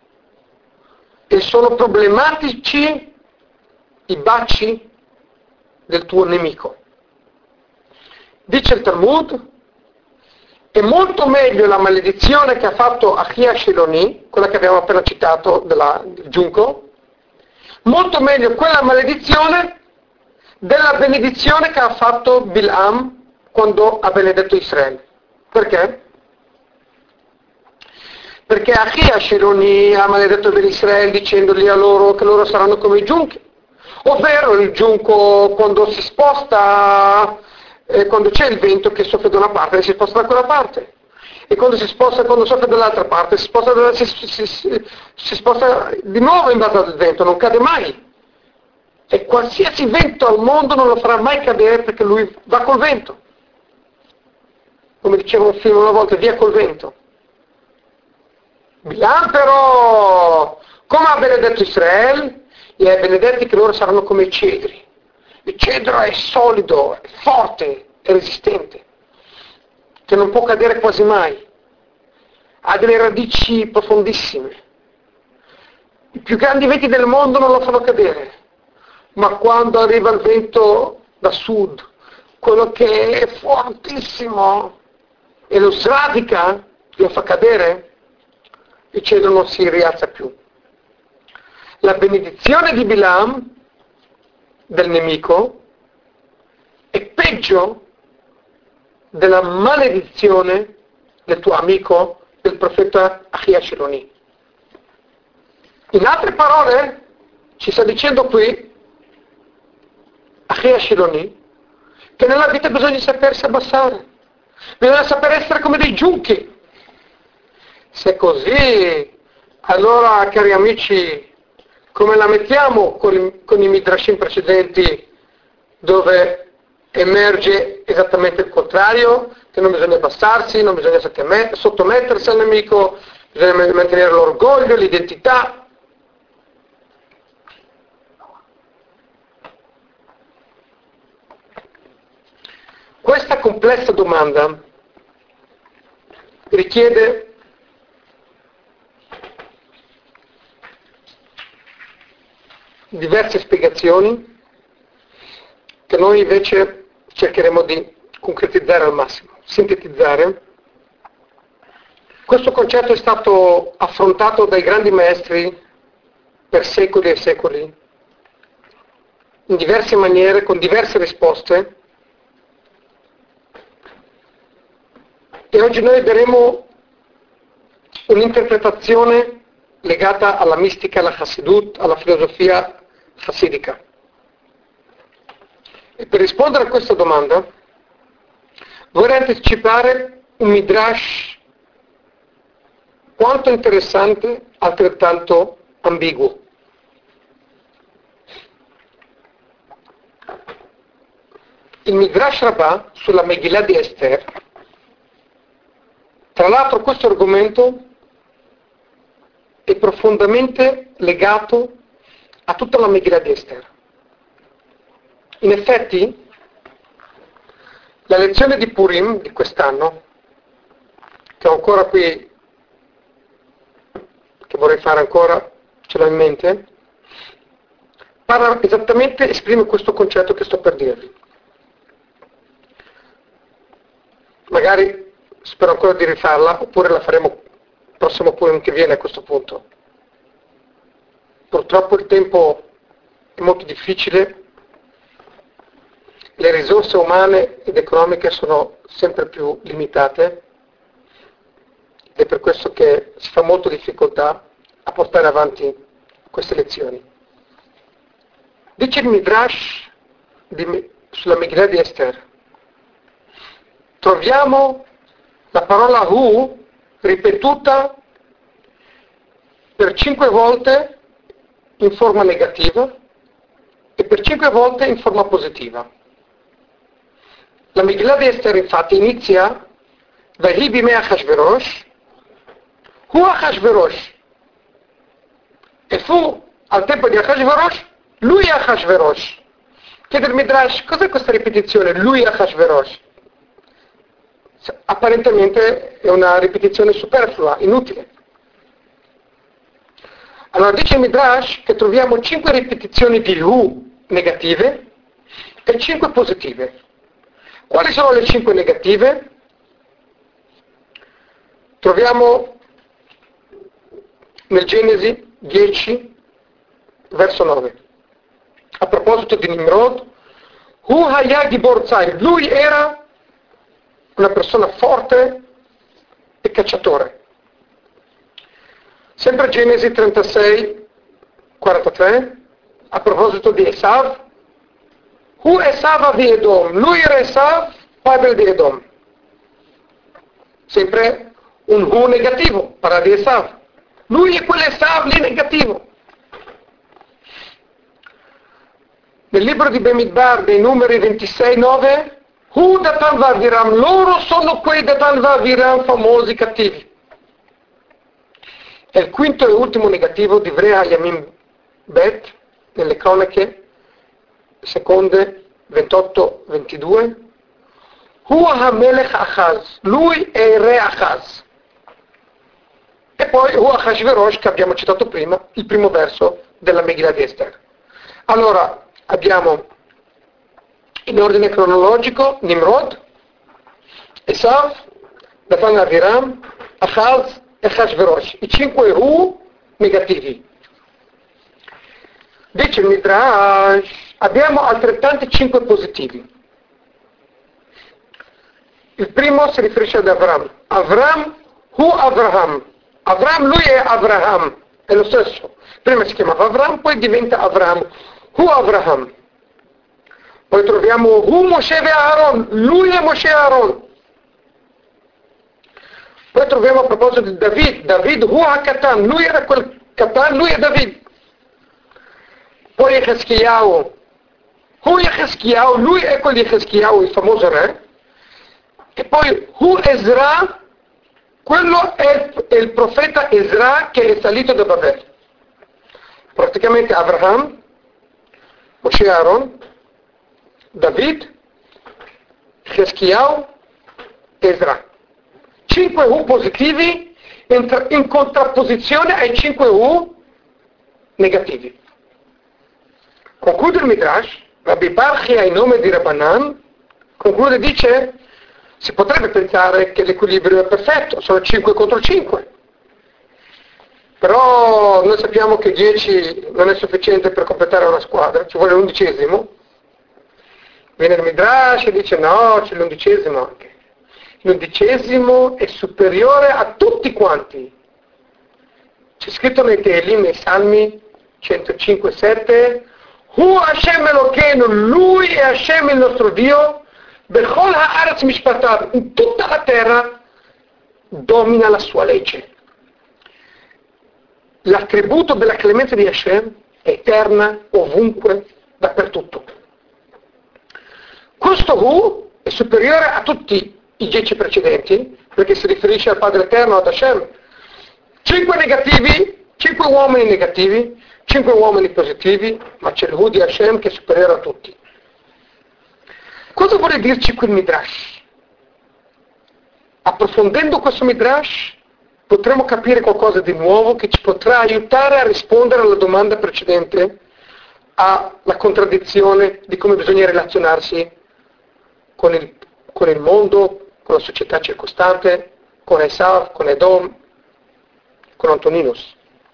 e sono problematici i baci del tuo nemico. Dice il Talmud, è molto meglio la maledizione che ha fatto Achia Shiloni, quella che abbiamo appena citato della, del giunco, molto meglio quella maledizione della benedizione che ha fatto Bilam quando ha benedetto Israele. Perché? Perché Achia Sheloni ha maledetto per Israele dicendogli a loro che loro saranno come i giunchi. Ovvero il giunco quando si sposta, eh, quando c'è il vento che soffia da una parte si sposta da quella parte. E quando si sposta, quando soffia dall'altra parte si sposta, da, si, si, si, si sposta di nuovo in base al vento, non cade mai. E qualsiasi vento al mondo non lo farà mai cadere perché lui va col vento. Come diceva un film una volta, via col vento. Bilam però, come ha benedetto Israele, gli ha benedetti che loro saranno come i cedri. Il cedro è solido, è forte, è resistente, che non può cadere quasi mai. Ha delle radici profondissime. I più grandi venti del mondo non lo fanno cadere. Ma quando arriva il vento da sud, quello che è fortissimo e lo sradica, lo fa cadere, il cedro non si rialza più. La benedizione di Bilam, del nemico, è peggio della maledizione del tuo amico, del profeta Achia Sheloni. In altre parole, ci sta dicendo qui Achia Sheloni che nella vita bisogna sapersi abbassare, bisogna saper essere come dei giunchi. Se è così, allora cari amici, come la mettiamo con i, con i midrashim precedenti dove emerge esattamente il contrario, che non bisogna abbassarsi, non bisogna sottomettersi al nemico, bisogna mantenere l'orgoglio, l'identità. Questa complessa domanda richiede diverse spiegazioni che noi invece cercheremo di concretizzare al massimo, sintetizzare. Questo concetto è stato affrontato dai grandi maestri per secoli e secoli, in diverse maniere, con diverse risposte. E oggi noi daremo un'interpretazione legata alla mistica, alla Chassidut, alla filosofia chassidica. E per rispondere a questa domanda vorrei anticipare un midrash quanto interessante, altrettanto ambiguo. Il Midrash Rabbah sulla Megillah di Esther. Tra l'altro questo argomento è profondamente legato a tutta la Megillah di Esther. In effetti, la lezione di Purim di quest'anno, che ho ancora qui, che vorrei fare ancora, ce l'ho in mente, parla esattamente, esprime questo concetto che sto per dirvi. Magari spero ancora di rifarla, oppure la faremo il prossimo Purim che viene a questo punto. Purtroppo il tempo è molto difficile, le risorse umane ed economiche sono sempre più limitate, ed è per questo che si fa molta difficoltà a portare avanti queste lezioni. Dice il Midrash di, sulla Megillah di Esther, troviamo la parola Hu ripetuta per cinque volte in forma negativa e per cinque volte in forma positiva. La Megillah di Esther infatti inizia Vahi bimei Achashverosh, Hu Achashverosh, e fu al tempo di Achashverosh, lui Achashverosh. Chiede il Midrash, cos'è questa ripetizione? Lui Achashverosh. Apparentemente è una ripetizione superflua, inutile. Allora dice il Midrash che troviamo cinque ripetizioni di Hu negative e cinque positive. Quali sono le cinque negative? Troviamo nel Genesi dieci, verso nove. A proposito di Nimrod, Hu haya gibor tzayir, lui era una persona forte e cacciatore. Sempre Genesi trentasei, quarantatré, a proposito di Esav. Hu Esav avi Edom, lui era Esav, padre di Edom. Sempre un Hu negativo, parla di Esav. Lui è quell'Esav lì negativo. Nel libro di Bemidbar dei numeri ventisei nove, Hu Datan Vaviram, loro sono quei Datan Vaviram famosi cattivi. E il quinto e ultimo negativo di Vrea Yamim Bet, nelle cronache seconde ventotto ventidue, Hu HaMelech Achaz, lui è il re Achaz. E poi Hu Achashverosh, che abbiamo citato prima, il primo verso della Megillah di Esther. Allora, abbiamo in ordine cronologico Nimrod, Esav, Datan Aviram, Achaz e Achashverosh, i cinque Hu negativi. Dice il Midrash, abbiamo altrettanti cinque positivi. Il primo si riferisce ad Avram. Avram, Hu Avraham. Avram, lui è Avraham, è lo stesso. Prima si chiamava Avram, poi diventa Avraham. Hu Avraham. Poi troviamo Hu Moshe e Aaron, lui è Moshe e Aaron. Poi troviamo a proposito di David, David Hu HaKatan, lui era quel Katan, lui è David. Poi Yecheskiyahu, Hu Yecheskiyahu, lui è quel Yecheskiyahu, il famoso re. E poi Hu Ezra, quello è il profeta Ezra che è salito da Babel. Praticamente Abraham, Moshe e Aaron, David, Yecheskiyahu, Ezra. Cinque U positivi in, in contrapposizione ai cinque U negativi. Conclude il Midrash, Rabbi Barchia in nome di Rabbanan, conclude e dice, si potrebbe pensare che l'equilibrio è perfetto, sono cinque contro cinque. Però noi sappiamo che dieci non è sufficiente per completare una squadra, ci vuole l'undicesimo. Viene il Midrash e dice no, c'è l'undicesimo anche. L'undicesimo è superiore a tutti quanti. C'è scritto nei Tehilim, nei Salmi centocinque sette, Hu Hashem Elokeinu, lui è Hashem il nostro Dio, Bechol Haaretz Mishpatav, in tutta la terra domina la sua legge. L'attributo della clemenza di Hashem è eterna, ovunque, dappertutto. Questo Hu è superiore a tutti i dieci precedenti, perché si riferisce al Padre Eterno, ad Hashem. Cinque negativi, cinque uomini negativi, cinque uomini positivi, ma c'è il Hu di Hashem che è superiore a tutti. Cosa vuole dirci quel Midrash? Approfondendo questo Midrash potremo capire qualcosa di nuovo che ci potrà aiutare a rispondere alla domanda precedente, alla contraddizione di come bisogna relazionarsi con il, con il mondo, con la società circostante, con Esav, con Edom, con Antoninus.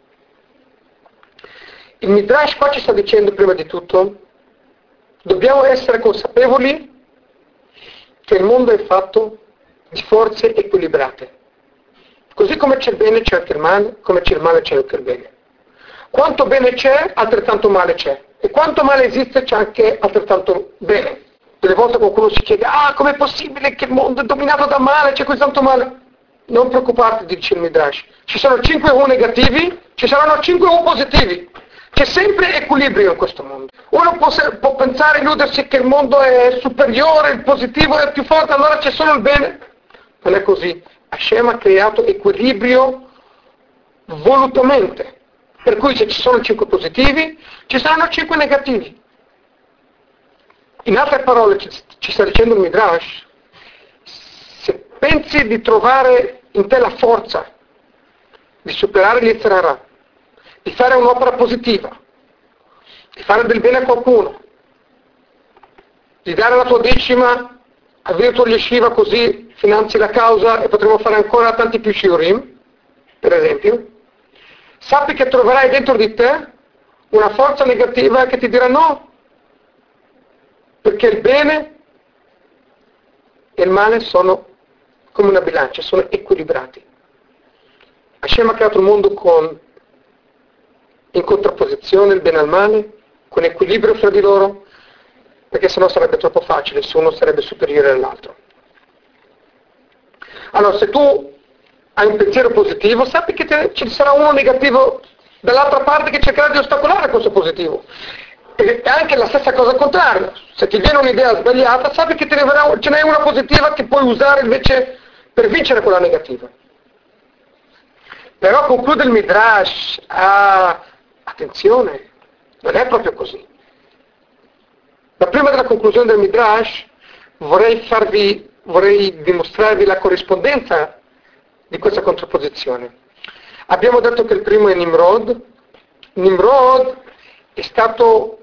Il Midrash qua ci sta dicendo prima di tutto, dobbiamo essere consapevoli che il mondo è fatto di forze equilibrate. Così come c'è il bene c'è anche il male, come c'è il male c'è anche il bene. Quanto bene c'è, altrettanto male c'è. E quanto male esiste, c'è anche altrettanto bene. Delle volte qualcuno si chiede, ah, com'è possibile che il mondo è dominato da male, c'è così tanto male? Non preoccuparti, dice il Midrash. Ci sono cinque U negativi, ci saranno cinque U positivi. C'è sempre equilibrio in questo mondo. Uno può, può pensare, illudersi che il mondo è superiore, il positivo è più forte, allora c'è solo il bene. Non è così. Hashem ha creato equilibrio volutamente. Per cui se ci sono cinque positivi, ci saranno cinque negativi. In altre parole, ci, ci sta dicendo il Midrash, se pensi di trovare in te la forza di superare l'Yetzer Hara, di fare un'opera positiva, di fare del bene a qualcuno, di dare la tua decima, avere il tuo yeshiva così finanzi la causa e potremo fare ancora tanti più shiurim, per esempio, sappi che troverai dentro di te una forza negativa che ti dirà no, perché il bene e il male sono come una bilancia, sono equilibrati. Hashem ha creato il mondo con, in contrapposizione il bene al male, con equilibrio fra di loro, perché sennò sarebbe troppo facile se uno sarebbe superiore all'altro. Allora, se tu hai un pensiero positivo, sappi che te, ci sarà uno negativo dall'altra parte che cercherà di ostacolare questo positivo. E anche la stessa cosa al contrario. Se ti viene un'idea sbagliata, sappi che te ne verrà, ce n'è una positiva che puoi usare invece per vincere quella negativa. Però conclude il Midrash, ah, attenzione, non è proprio così. Ma prima della conclusione del Midrash vorrei farvi, vorrei dimostrarvi la corrispondenza di questa contrapposizione. Abbiamo detto che il primo è Nimrod. Nimrod è stato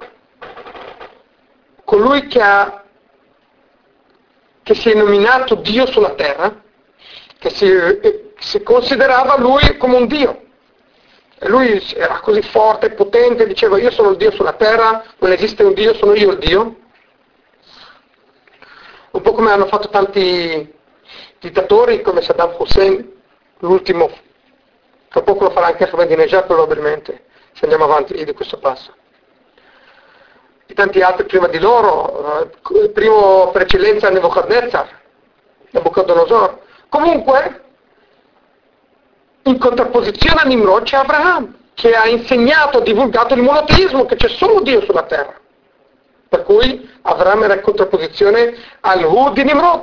colui che, ha, che si è nominato Dio sulla terra, che si, si considerava lui come un Dio. E lui era così forte e potente, diceva io sono il Dio sulla terra, non esiste un Dio, sono io il Dio. Un po' come hanno fatto tanti dittatori come Saddam Hussein, l'ultimo, tra poco lo farà anche Ahmadinejad probabilmente, se andiamo avanti di questo passo. E tanti altri prima di loro, il primo per eccellenza è Nebuchadnezzar, Nabucodonosor. Comunque, in contrapposizione a Nimrod c'è Abraham, che ha insegnato, ha divulgato il monoteismo, che c'è solo Dio sulla terra. Per cui Abraham era in contrapposizione al Hu di Nimrod.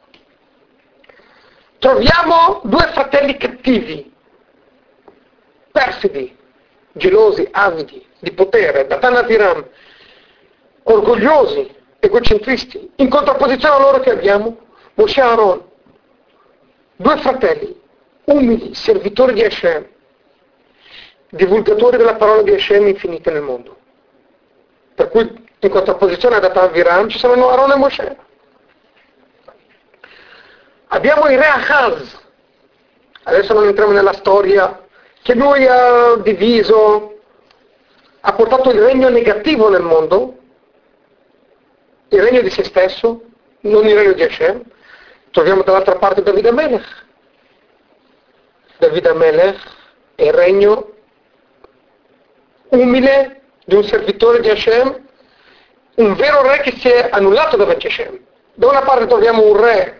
Troviamo due fratelli cattivi, perfidi, gelosi, avidi, di potere, Datan e Abiram, orgogliosi, egocentristi. In contrapposizione a loro che abbiamo Moshe e Aaron, due fratelli, umili, servitori di Hashem, divulgatori della parola di Hashem infinita nel mondo. Per cui in contrapposizione a Datan e Abiram ci sono Aaron e Moshe. Abbiamo il re Ahaz, adesso non entriamo nella storia, che lui ha diviso, ha portato il regno negativo nel mondo, il regno di se stesso, non il regno di Hashem. Troviamo dall'altra parte David Amelech. David Amelech è il regno umile di un servitore di Hashem, un vero re che si è annullato davanti a Hashem. Da una parte troviamo un re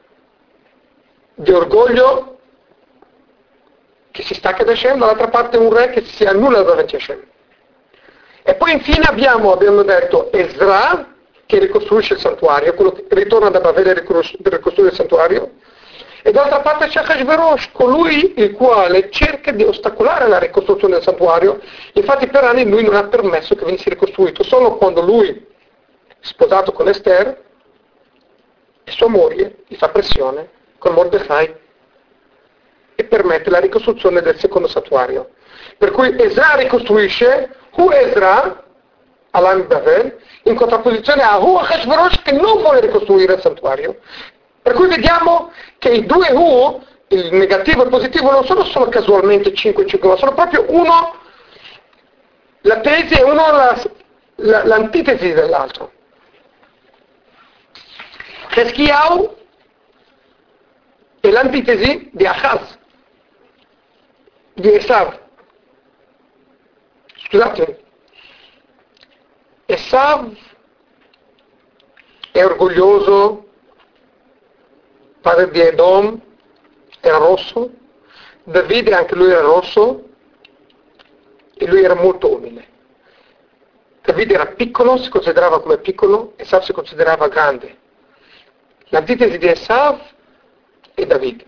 di orgoglio che si stacca da Hashem, dall'altra parte un re che si annulla davanti a Hashem. E poi infine abbiamo, abbiamo detto, Ezra, che ricostruisce il santuario, quello che ritorna da Babele per ricostruire il santuario, e dall'altra parte c'è Hashverosh, colui il quale cerca di ostacolare la ricostruzione del santuario. Infatti per anni lui non ha permesso che venisse ricostruito, solo quando lui, sposato con Esther, e sua moglie, gli fa pressione con Mordechai e permette la ricostruzione del secondo santuario. Per cui Ezra ricostruisce, Hu Ezra, Alam Bavel, in contrapposizione a Hu Hashverosh che non vuole ricostruire il santuario. Per cui vediamo che i due Hu, il negativo e il positivo, non sono solo casualmente cinque e cinque, ma sono proprio uno la tesi e uno la, la, l'antitesi dell'altro. Cheschiau è l'antitesi di Ahaz, di Esav. Scusate, Esav è orgoglioso, padre di Edom, era rosso, Davide anche lui era rosso e lui era molto umile. Davide era piccolo, si considerava come piccolo, Esav si considerava grande. L'antitesi di Esav è Davide.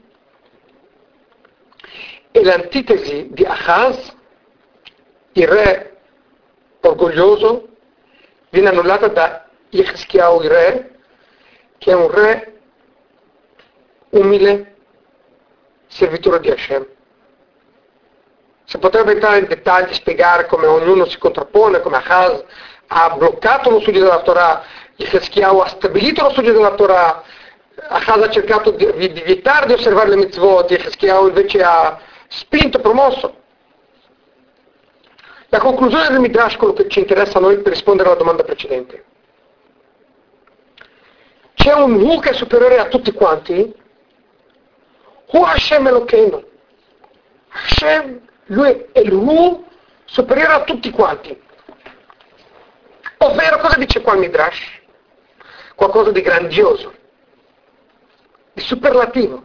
E l'antitesi di Ahaz, il re orgoglioso, viene annullata da Yechezkiahu il re, che è un re umile, servitore di Hashem. Si potrebbe entrare in dettagli, spiegare come ognuno si contrappone, come Ahaz ha bloccato lo studio della Torah, Yechezkiahu ha stabilito lo studio della Torah, Ahaz ha cercato di, di vietare di osservare le mitzvot, Yechezkiahu invece ha spinto, promosso. La conclusione del Midrash, quello che ci interessa a noi per rispondere alla domanda precedente. C'è un Hu che è superiore a tutti quanti? Hu Hashem Elokeinu. Hashem, lui è l'Hu superiore a tutti quanti. Ovvero, cosa dice qua il Midrash? Qualcosa di grandioso, di superlativo.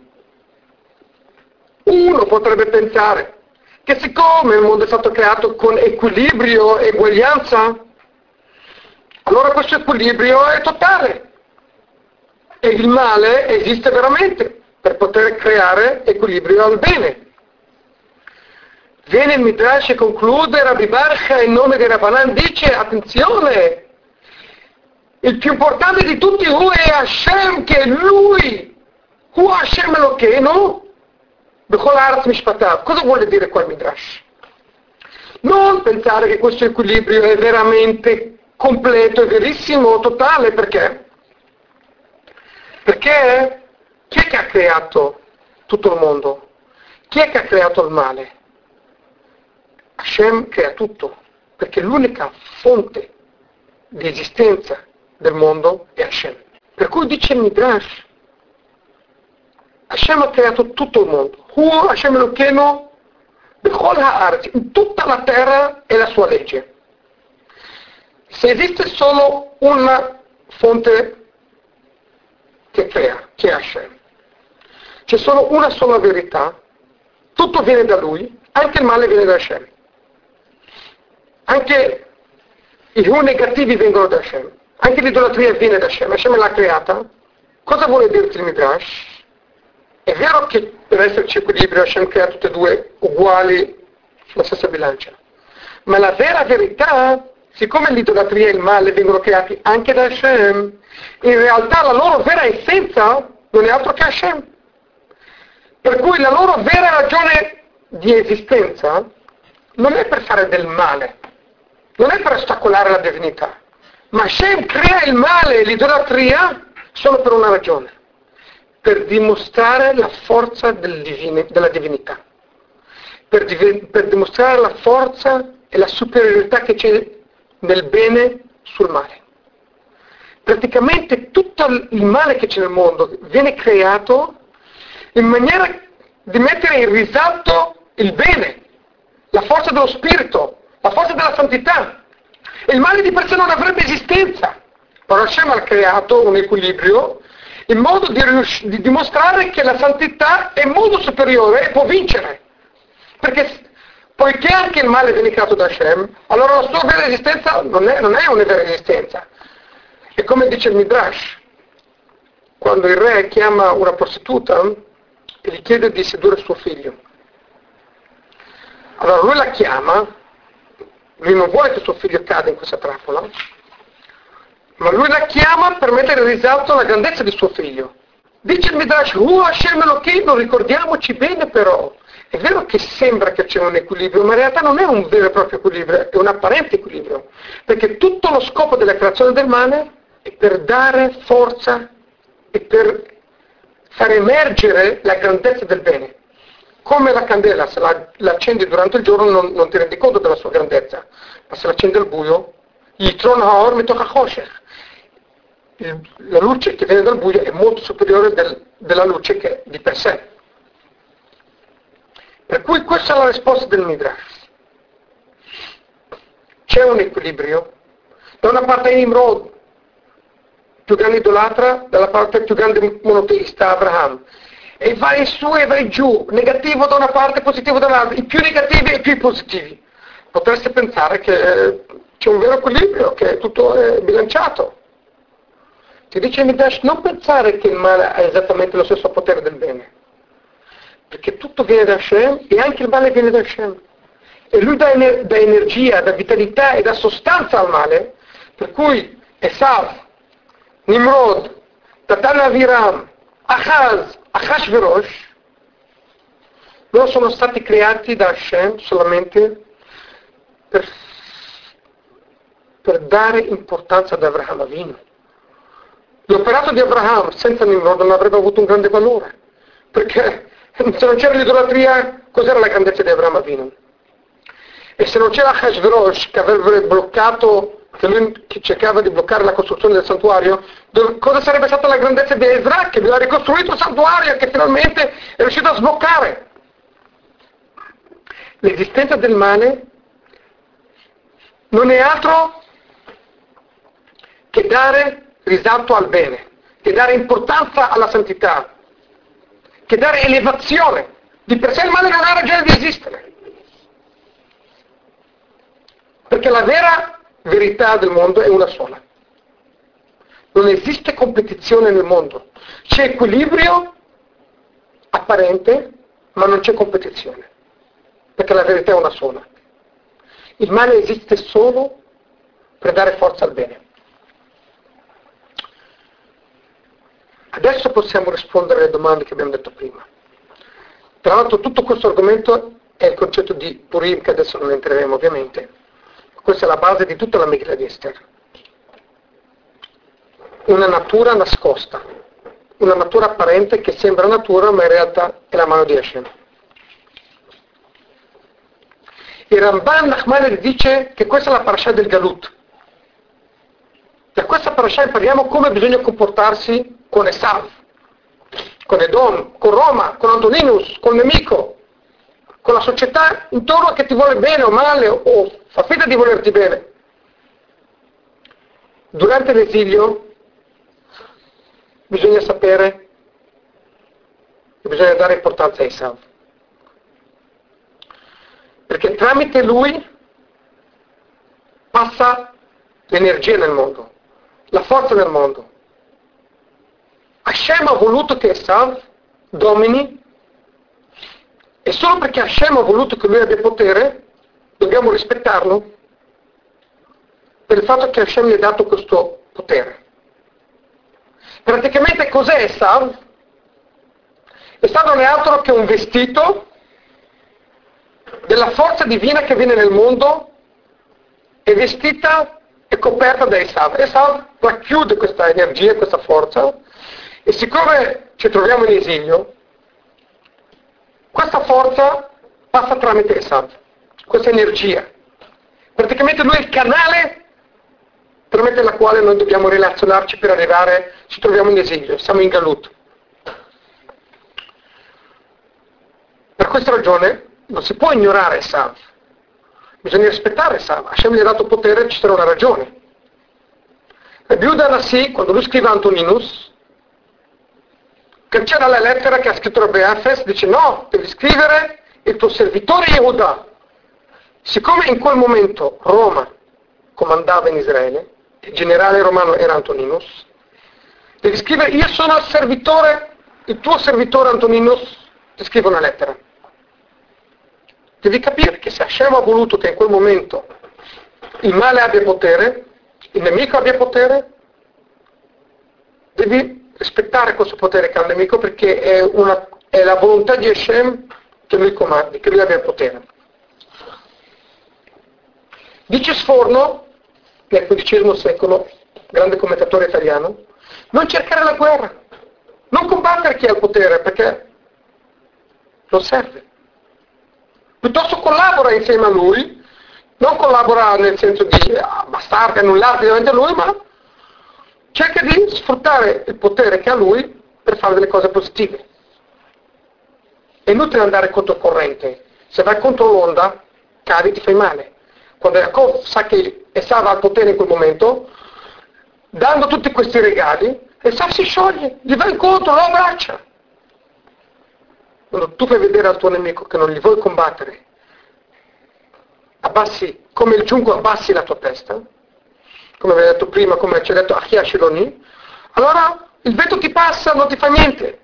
Uno potrebbe pensare che siccome il mondo è stato creato con equilibrio e eguaglianza, allora questo equilibrio è totale e il male esiste veramente per poter creare equilibrio al bene. Viene il Midrash e conclude, Rabbi Barcha in nome di Rabbanan dice, attenzione, il più importante di tutti Hu è Hashem, che è Lui, Hu Hashem Elokeinu, Bechol Haaretz Mishpatav. Cosa vuole dire qua il Midrash? Non pensare che questo equilibrio è veramente completo, è verissimo, totale, perché? Perché chi è che ha creato tutto il mondo? Chi è che ha creato il male? Hashem crea tutto, perché l'unica fonte di esistenza del mondo è Hashem. Per cui dice il Midrash, Hashem ha creato tutto il mondo. Hu Hashem Elokeinu bechol haaretz, in tutta la terra è la sua legge. Se esiste solo una fonte che crea, che è Hashem, c'è solo una sola verità, tutto viene da Lui, anche il male viene da Hashem. Anche i Hu negativi vengono da Hashem, anche l'idolatria viene da Hashem, Hashem l'ha creata. Cosa vuole dirti il Midrash? È vero che per esserci equilibrio Hashem crea tutte e due uguali sulla stessa bilancia, ma la vera verità, siccome l'idolatria e il male vengono creati anche da Hashem, in realtà la loro vera essenza non è altro che Hashem. Per cui la loro vera ragione di esistenza non è per fare del male, non è per ostacolare la divinità, ma Hashem crea il male e l'idolatria solo per una ragione, per dimostrare la forza del divine, della divinità, per, div- per dimostrare la forza e la superiorità che c'è nel bene sul male. Praticamente tutto il male che c'è nel mondo viene creato in maniera di mettere in risalto il bene, la forza dello spirito, la forza della santità. Il male di per sé non avrebbe esistenza, però Hashem ha creato un equilibrio in modo di, rius- di dimostrare che la santità è molto superiore e può vincere. Perché poiché anche il male viene creato da Hashem, allora la sua vera esistenza non è, non è una vera esistenza. E come dice il Midrash, quando il re chiama una prostituta e gli chiede di sedurre suo figlio, allora lui la chiama, lui non vuole che suo figlio cada in questa trappola, ma lui la chiama per mettere in risalto la grandezza di suo figlio. Dice il Midrash, Hu Hashem Elokeinu, ricordiamoci bene però, è vero che sembra che c'è un equilibrio, ma in realtà non è un vero e proprio equilibrio, è un apparente equilibrio, perché tutto lo scopo della creazione del male è per dare forza e per far emergere la grandezza del bene. Come la candela, se la, la accendi durante il giorno non, non ti rendi conto della sua grandezza, ma se la accendi al buio, Yitron Haor Mitoch HaChoshech. La luce che viene dal buio è molto superiore del, della luce che è di per sé. Per cui questa è la risposta del Midrash. C'è un equilibrio. Da una parte è Nimrod, più grande idolatra, dalla parte più grande monoteista, Abraham. E vai su e vai giù, negativo da una parte, positivo dall'altra, i più negativi e i più positivi. Potreste pensare che c'è un vero equilibrio, che tutto è bilanciato. Ti dice il Midrash, non pensare che il male ha esattamente lo stesso potere del bene, perché tutto viene da Hashem e anche il male viene da Hashem. E lui dà, ener- dà energia, dà vitalità e dà sostanza al male, per cui Esav, Nimrod, Datan Aviram, Achaz, Achashverosh, loro sono stati creati da Hashem solamente per, per dare importanza ad Abraham Avinu. L'operato di Abraham senza Nimrod non avrebbe avuto un grande valore, perché se non c'era l'idolatria, cos'era la grandezza di Abraham Avinu? E se non c'era Achashverosh che avrebbe bloccato, che lui che cercava di bloccare la costruzione del santuario, dove, cosa sarebbe stata la grandezza di Ezra che aveva ricostruito il santuario e che finalmente è riuscito a sbloccare? l'esistenza del male non è altro che dare risalto al bene, che dare importanza alla santità, che dare elevazione. Di per sé il male non ha ragione di esistere. Perché la vera verità del mondo è una sola. Non esiste competizione nel mondo. C'è equilibrio apparente, ma non c'è competizione. Perché la verità è una sola. Il male esiste solo per dare forza al bene. Adesso possiamo rispondere alle domande che abbiamo detto prima. Tra l'altro tutto questo argomento è il concetto di Purim, che adesso non entreremo ovviamente. Questa è la base di tutta la Megillah di Ester. Una natura nascosta, una natura apparente che sembra natura ma in realtà è la mano di Hashem. Il Ramban Nachmanides dice che questa è la parasha del Galut. Da questa parasha impariamo come bisogna comportarsi con Esav, con Edom, con Roma, con Antoninus, con il nemico, con la società intorno che ti vuole bene o male o fa finta di volerti bene. Durante l'esilio bisogna sapere che bisogna dare importanza a Esav, perché tramite lui passa l'energia nel mondo, la forza nel mondo. Hashem ha voluto che Esav domini, e solo perché Hashem ha voluto che lui abbia potere dobbiamo rispettarlo per il fatto che Hashem gli ha dato questo potere. Praticamente cos'è Esav? Esav non è altro che un vestito della forza divina che viene nel mondo, è vestita e coperta da Esav. Esav racchiude questa energia, questa forza, e siccome ci troviamo in esilio, questa forza passa tramite Esav, questa energia. Praticamente lui è il canale tramite la quale noi dobbiamo relazionarci per arrivare, ci troviamo in esilio, siamo in Galut. Per questa ragione non si può ignorare Esav, bisogna rispettare Esav. Hashem gli ha dato potere, ci sarà una ragione. E Yehuda Nassi, quando lui scrive a Antoninus, cancella la lettera che ha scritto Rabbi Efes, dice no, devi scrivere il tuo servitore Yehuda. Siccome in quel momento Roma comandava in Israele, il generale romano era Antoninus, devi scrivere io sono il servitore, il tuo servitore Antoninus, ti scrive una lettera. Devi capire che se Hashem ha voluto che in quel momento il male abbia potere, il nemico abbia potere, devi rispettare questo potere che ha il nemico, perché è, una, è la volontà di Hashem che lui comandi, che lui abbia potere. Dice Sforno, nel quindicesimo secolo, grande commentatore italiano, non cercare la guerra, non combattere chi ha il potere, perché non serve. Piuttosto collabora insieme a lui, non collabora nel senso di abbassarti, annullarti davanti a lui, ma cerca di sfruttare il potere che ha lui per fare delle cose positive. È inutile andare controcorrente. Se vai contro l'onda, cadi, ti fai male. Quando Jacob sa che Esav ha il potere in quel momento, dando tutti questi regali, Esav si scioglie, gli va incontro, lo abbraccia. Quando tu fai vedere al tuo nemico che non gli vuoi combattere, abbassi, come il giunco abbassi la tua testa, come avevo detto prima, come ci ha detto Achia Shiloni, allora il vento ti passa, non ti fa niente.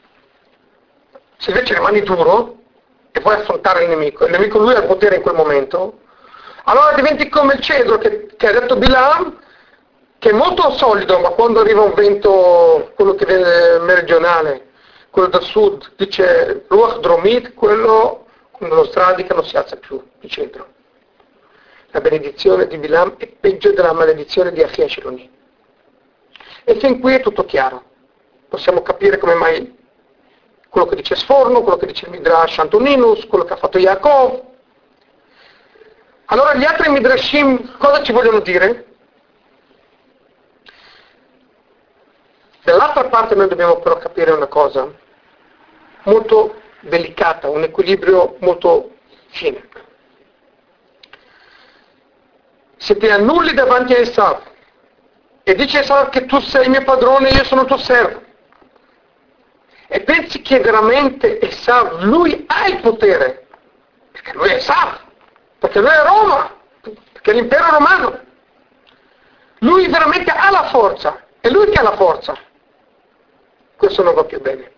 Se invece rimani duro e vuoi affrontare il nemico, il nemico lui ha il potere in quel momento, allora diventi come il cedro che, che ha detto Bilam, che è molto solido, ma quando arriva un vento, quello che viene meridionale, quello del sud, dice Ruach Dromit, quello quando lo stradica non si alza più, il cedro. La benedizione di Bilam è peggio della maledizione di Achia Shiloni. E fin qui è tutto chiaro. Possiamo capire come mai quello che dice Sforno, quello che dice il Midrash Antoninus, quello che ha fatto Yaakov. Allora gli altri Midrashim cosa ci vogliono dire? Dall'altra parte noi dobbiamo però capire una cosa molto delicata, un equilibrio molto Fine. Se ti annulli davanti a Esav e dici a Esav che tu sei mio padrone e io sono tuo servo, e pensi che veramente Esav, lui ha il potere, perché lui è Esav, perché lui è Roma, perché è l'impero romano, lui veramente ha la forza, è lui che ha la forza, questo non va più bene.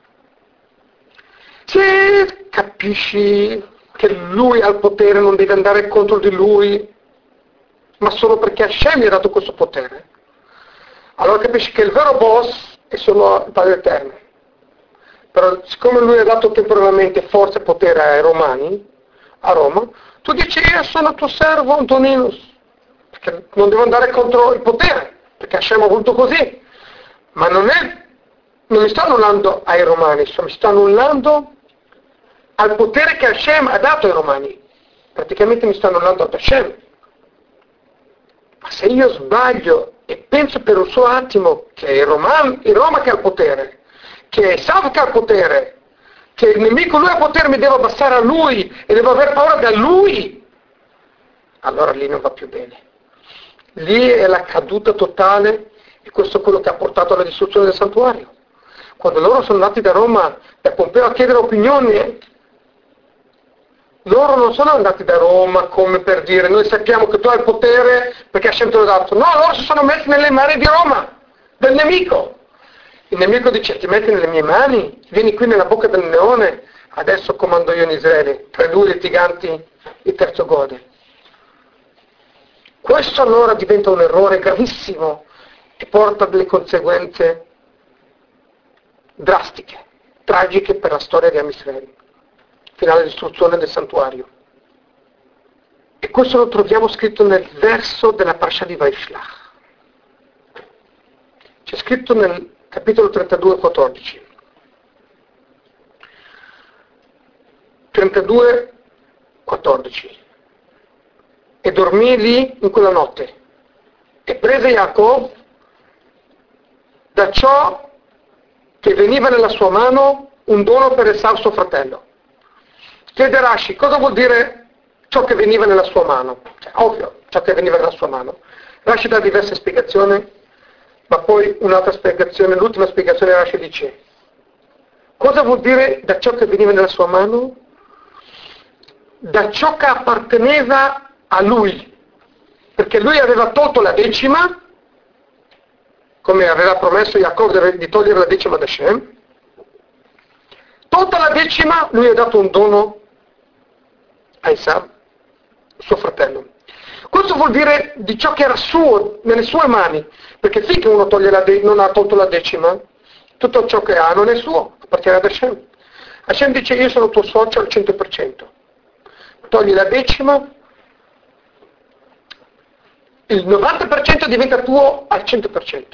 Se capisci che lui ha il potere, non devi andare contro di lui, ma solo perché Hashem gli ha dato questo potere, allora capisci che il vero boss è solo il Padre Eterno. Però siccome lui ha dato temporaneamente forza e potere ai Romani, a Roma, tu dici io sono tuo servo Antoninus, perché non devo andare contro il potere, perché Hashem ha voluto così. Ma non è, non mi sta annullando ai Romani, mi sta annullando al potere che Hashem ha dato ai Romani. Praticamente mi sta annullando ad Hashem. Ma se io sbaglio e penso per un suo attimo che è Roma, è Roma che ha il potere, che è Esav che ha il potere, che il nemico lui ha il potere, mi devo abbassare a lui e devo aver paura da lui, allora lì non va più bene. Lì è la caduta totale, e questo è quello che ha portato alla distruzione del santuario. Quando loro sono andati da Roma, da Pompeo a chiedere opinioni, loro non sono andati da Roma come per dire noi sappiamo che tu hai il potere perché Hashem te l'ha dato. No, loro si sono messi nelle mani di Roma, del nemico. Il nemico dice ti metti nelle mie mani, vieni qui nella bocca del leone, adesso comando io in Israele, tra i due litiganti il terzo gode. Questo allora diventa un errore gravissimo e porta delle conseguenze drastiche, tragiche per la storia di Am Israele, fino alla distruzione del santuario. E questo lo troviamo scritto nel verso della Parasha di Vaishlach. C'è scritto nel capitolo trentadue, quattordici. trentadue, quattordici. E dormì lì in quella notte. E prese Jacob da ciò che veniva nella sua mano un dono per Esav suo fratello. Chiede Rashi, cosa vuol dire ciò che veniva nella sua mano? Cioè, ovvio, ciò che veniva nella sua mano. Rashi dà diverse spiegazioni, ma poi un'altra spiegazione, l'ultima spiegazione Rashi dice, cosa vuol dire da ciò che veniva nella sua mano? Da ciò che apparteneva a lui, perché lui aveva tolto la decima, come aveva promesso Jacob di togliere la decima da Shem. Tolta la decima, lui ha dato un dono a Esav, suo fratello. Questo vuol dire di ciò che era suo, nelle sue mani, perché finché uno toglie la de- non ha tolto la decima, tutto ciò che ha non è suo, appartiene ad Hashem. Hashem dice io sono tuo socio al cento per cento. Togli la decima, il novanta per cento diventa tuo al cento per cento.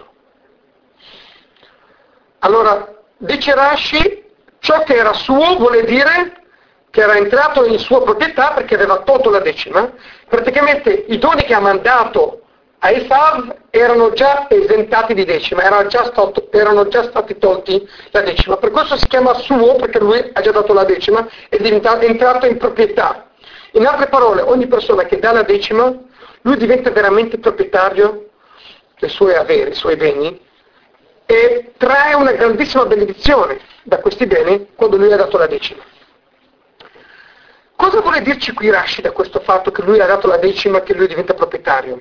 Allora, dice Rashi, ciò che era suo vuole dire che era entrato in sua proprietà perché aveva tolto la decima. Praticamente i doni che ha mandato a Esav erano già esentati di decima, erano già, stato, erano già stati tolti la decima. Per questo si chiama suo, perché lui ha già dato la decima ed è entrato in proprietà. In altre parole, ogni persona che dà la decima, lui diventa veramente proprietario dei suoi averi, dei suoi beni, e trae una grandissima benedizione da questi beni quando lui ha dato la decima. Cosa vuole dirci qui Rashi da questo fatto che lui ha dato la decima, che lui diventa proprietario?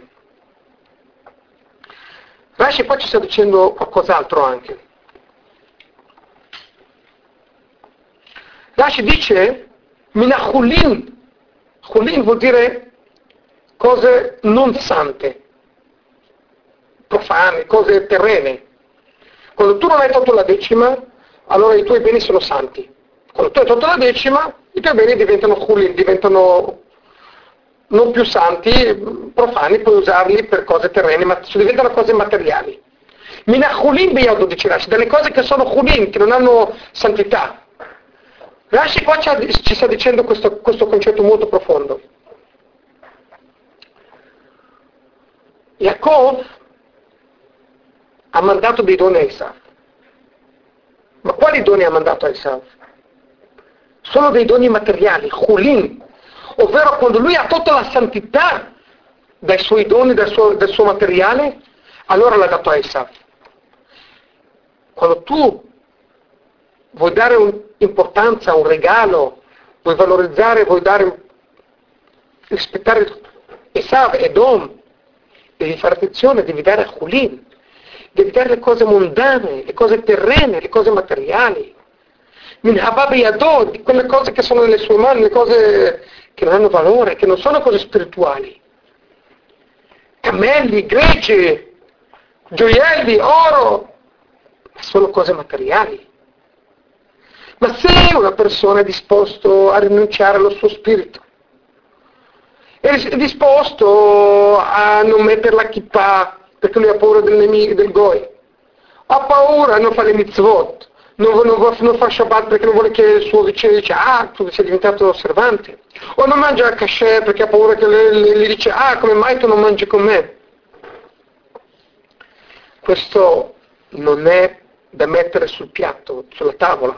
Rashi poi ci sta dicendo qualcos'altro anche. Rashi dice Minachulin. Chulin vuol dire cose non sante, profane, cose terrene. Quando tu non hai tolto la decima, allora i tuoi beni sono santi. Quando tu hai tolto la decima, i tuoi beni diventano chulin, diventano non più santi, profani, puoi usarli per cose terrene, ma diventano cose materiali. Mina chulin beyado, dice Rashi, delle cose che sono chulin, che non hanno santità. Rashi qua ci sta dicendo questo, questo concetto molto profondo. Jacob ha mandato dei doni a Esav. Ma quali doni ha mandato a Esav? Sono dei doni materiali, chulin, ovvero quando lui ha tolto la santità dai suoi doni, dal suo, dal suo materiale, allora l'ha dato a Esav. Quando tu vuoi dare un'importanza a un regalo, vuoi valorizzare, vuoi dare, rispettare Esav, Edom, devi fare attenzione, devi dare a Hulin, devi dare le cose mondane, le cose terrene, le cose materiali. Min Habab Yado, di quelle cose che sono nelle sue mani, le cose che non hanno valore, che non sono cose spirituali. Cammelli, greggi, gioielli, oro, sono cose materiali. Ma se una persona è disposto a rinunciare allo suo spirito, è disposto a non mettere la kippah perché lui ha paura del nemico, del goi, ha paura, non fa le mitzvot, non, non, non fa Shabbat perché non vuole che il suo vicino dice ah, tu sei diventato osservante, o non mangia il kasher perché ha paura che gli dice ah, come mai tu non mangi con me? Questo non è da mettere sul piatto, sulla tavola.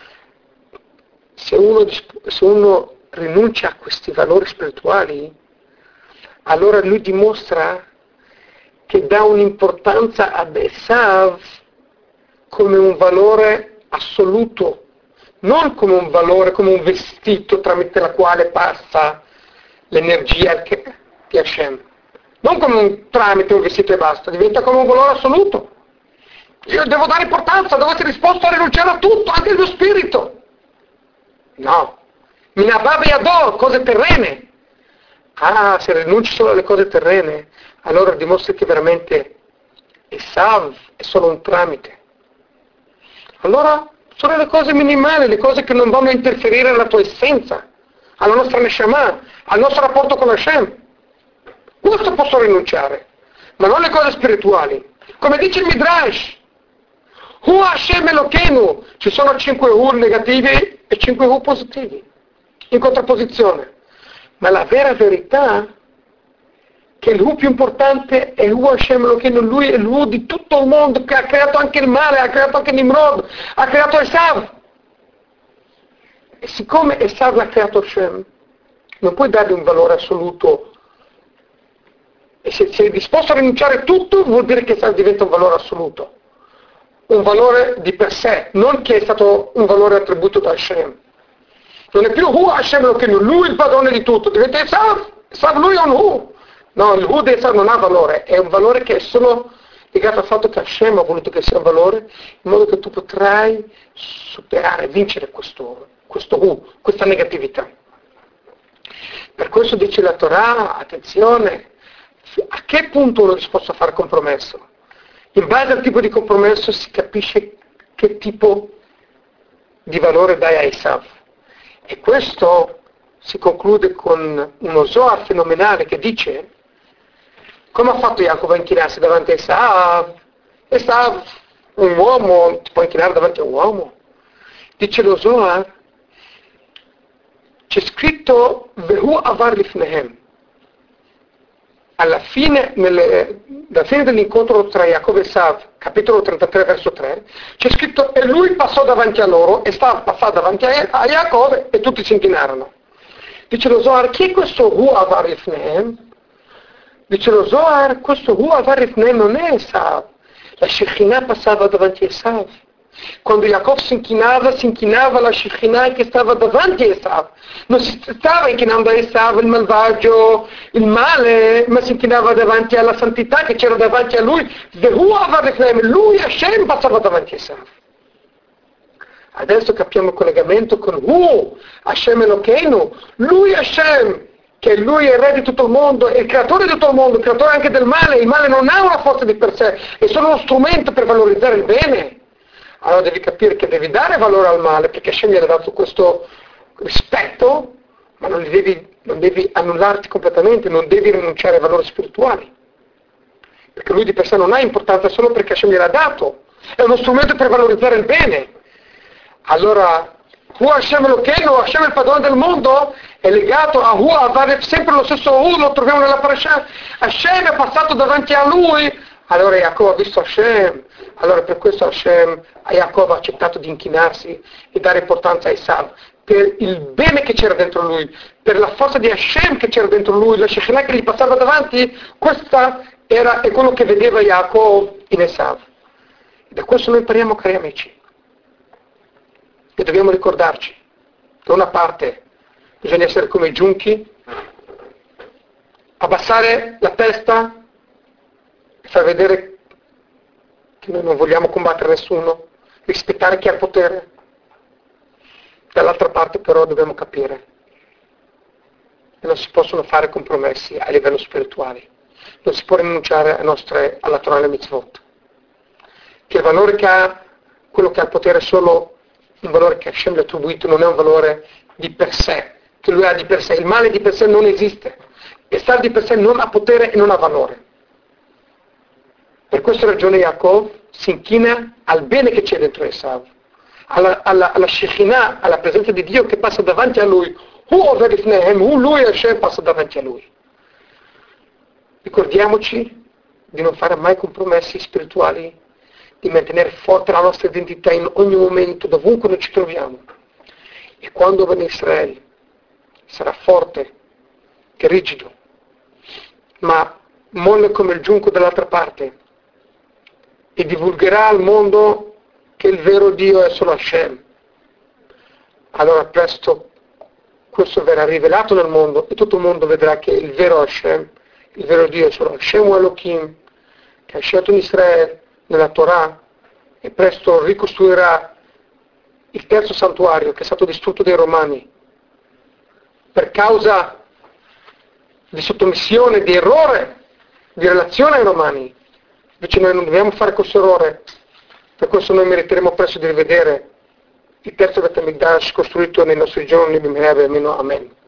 Se uno, se uno rinuncia a questi valori spirituali, allora lui dimostra che dà un'importanza ad Esav come un valore assoluto, non come un valore, come un vestito tramite la quale passa l'energia di Hashem. Non come un tramite, un vestito e basta, diventa come un valore assoluto. Io devo dare importanza, devo essere disposto a rinunciare a tutto, anche il mio spirito. No. Minabab e Ador, cose terrene. Ah, se rinunci solo alle cose terrene, allora dimostri che veramente Esav è solo un tramite. Allora sono le cose minimali, le cose che non vanno a interferire nella tua essenza, alla nostra Neshama, al nostro rapporto con Hashem. Questo posso rinunciare, ma non le cose spirituali. Come dice il Midrash, Hu Hashem Elokeinu, ci sono cinque Hu negativi e cinque Hu positivi, in contrapposizione. Ma la vera verità è che il Hu più importante è Hu Hashem Elokeinu, lui è l'Hu di tutto il mondo, che ha creato anche il male, ha creato anche Nimrod, ha creato Esav. E siccome Esav l'ha creato Hashem, non puoi dargli un valore assoluto. E se sei disposto a rinunciare a tutto, vuol dire che diventa un valore assoluto. Un valore di per sé, non che è stato un valore attribuito da Hashem. Non è più Hu Hashem Elokeinu, lui è il padrone di tutto, diventa Esav, Esav lui è un Hu. No, il Hu di Esav non ha valore, è un valore che è solo legato al fatto che Hashem ha voluto che sia un valore, in modo che tu potrai superare, vincere questo, questo Hu, questa negatività. Per questo dice la Torah, attenzione, a che punto uno è disposto a fare compromesso? In base al tipo di compromesso si capisce che tipo di valore dai a Esav. E questo si conclude con uno Zohar fenomenale che dice: come ha fatto Jacob a inchinarsi davanti a Esav? Esav, un uomo, ti può inchinare davanti a un uomo? Dice lo Zohar, c'è scritto Vehu avar lifnehem. Alla fine, nelle, alla fine dell'incontro tra Jacob e Esav, capitolo trentatré, verso tre, c'è scritto e lui passò davanti a loro, e Esav passò davanti a, a Jacob e tutti si inchinarono. Dice lo Zohar, chi è questo Hu avar lifnehem? Dice lo Zohar, questo Hu avar lifnehem non è Esav, la Shekhinah passava davanti a Esav. Quando Jacob si inchinava, si inchinava la Shekhinah che stava davanti a Esav. Non si stava inchinando a Esav il malvagio, il male, ma si inchinava davanti alla santità che c'era davanti a lui. Lui Hashem passava davanti a Esav. Adesso capiamo il collegamento con Hu, Hashem Elokeinu, lui Hashem, che lui è il re di tutto il mondo, è il creatore di tutto il mondo, il creatore anche del male. Il male non ha una forza di per sé, è solo uno strumento per valorizzare il bene. Allora devi capire che devi dare valore al male, perché Hashem gli ha dato questo rispetto, ma non devi, non devi annullarti completamente, non devi rinunciare ai valori spirituali, perché lui di per sé non ha importanza solo perché Hashem gliel'ha dato, è uno strumento per valorizzare il bene. Allora Hu Hashem Elokeinu, Hashem il padrone del mondo, è legato a Hu Avar, sempre lo stesso Hu, lo troviamo nella parasha. Hashem è passato davanti a lui, allora Jacob ha visto Hashem, allora per questo Hashem, Jacob ha accettato di inchinarsi e dare importanza a Esav, per il bene che c'era dentro lui, per la forza di Hashem che c'era dentro lui, la Shekinah che gli passava davanti, questa era è quello che vedeva Yaakov in Esav. E da questo noi impariamo, cari amici, e dobbiamo ricordarci, da una parte bisogna essere come i giunchi, abbassare la testa e far vedere che noi non vogliamo combattere nessuno, rispettare chi ha il potere. Dall'altra parte però dobbiamo capire che non si possono fare compromessi a livello spirituale, non si può rinunciare a nostre, alla Torah e mitzvot, che il valore che ha, quello che ha il potere è solo un valore che Hashem gli ha attribuito, non è un valore di per sé, che lui ha di per sé, il male di per sé non esiste, e stare di per sé non ha potere e non ha valore. Per questa ragione Yaakov si inchina al bene che c'è dentro Esav, alla, alla, alla Shekinah, alla presenza di Dio che passa davanti a lui. Hu over ifnehem, hu lui Hashem passa davanti a lui. Ricordiamoci di non fare mai compromessi spirituali, di mantenere forte la nostra identità in ogni momento, dovunque noi ci troviamo. E quando va in Israele sarà forte e rigido, ma molle come il giunco dall'altra parte, e divulgherà al mondo che il vero Dio è solo Hashem. Allora presto questo verrà rivelato nel mondo e tutto il mondo vedrà che il vero Hashem, il vero Dio è solo Hashem o Elohim, che ha scelto in Israele nella Torah, e presto ricostruirà il terzo santuario che è stato distrutto dai Romani per causa di sottomissione, di errore, di relazione ai Romani. Invece noi non dobbiamo fare questo errore, per questo noi meriteremo presto di rivedere il terzo Bet HaMikdash costruito nei nostri giorni, Amen.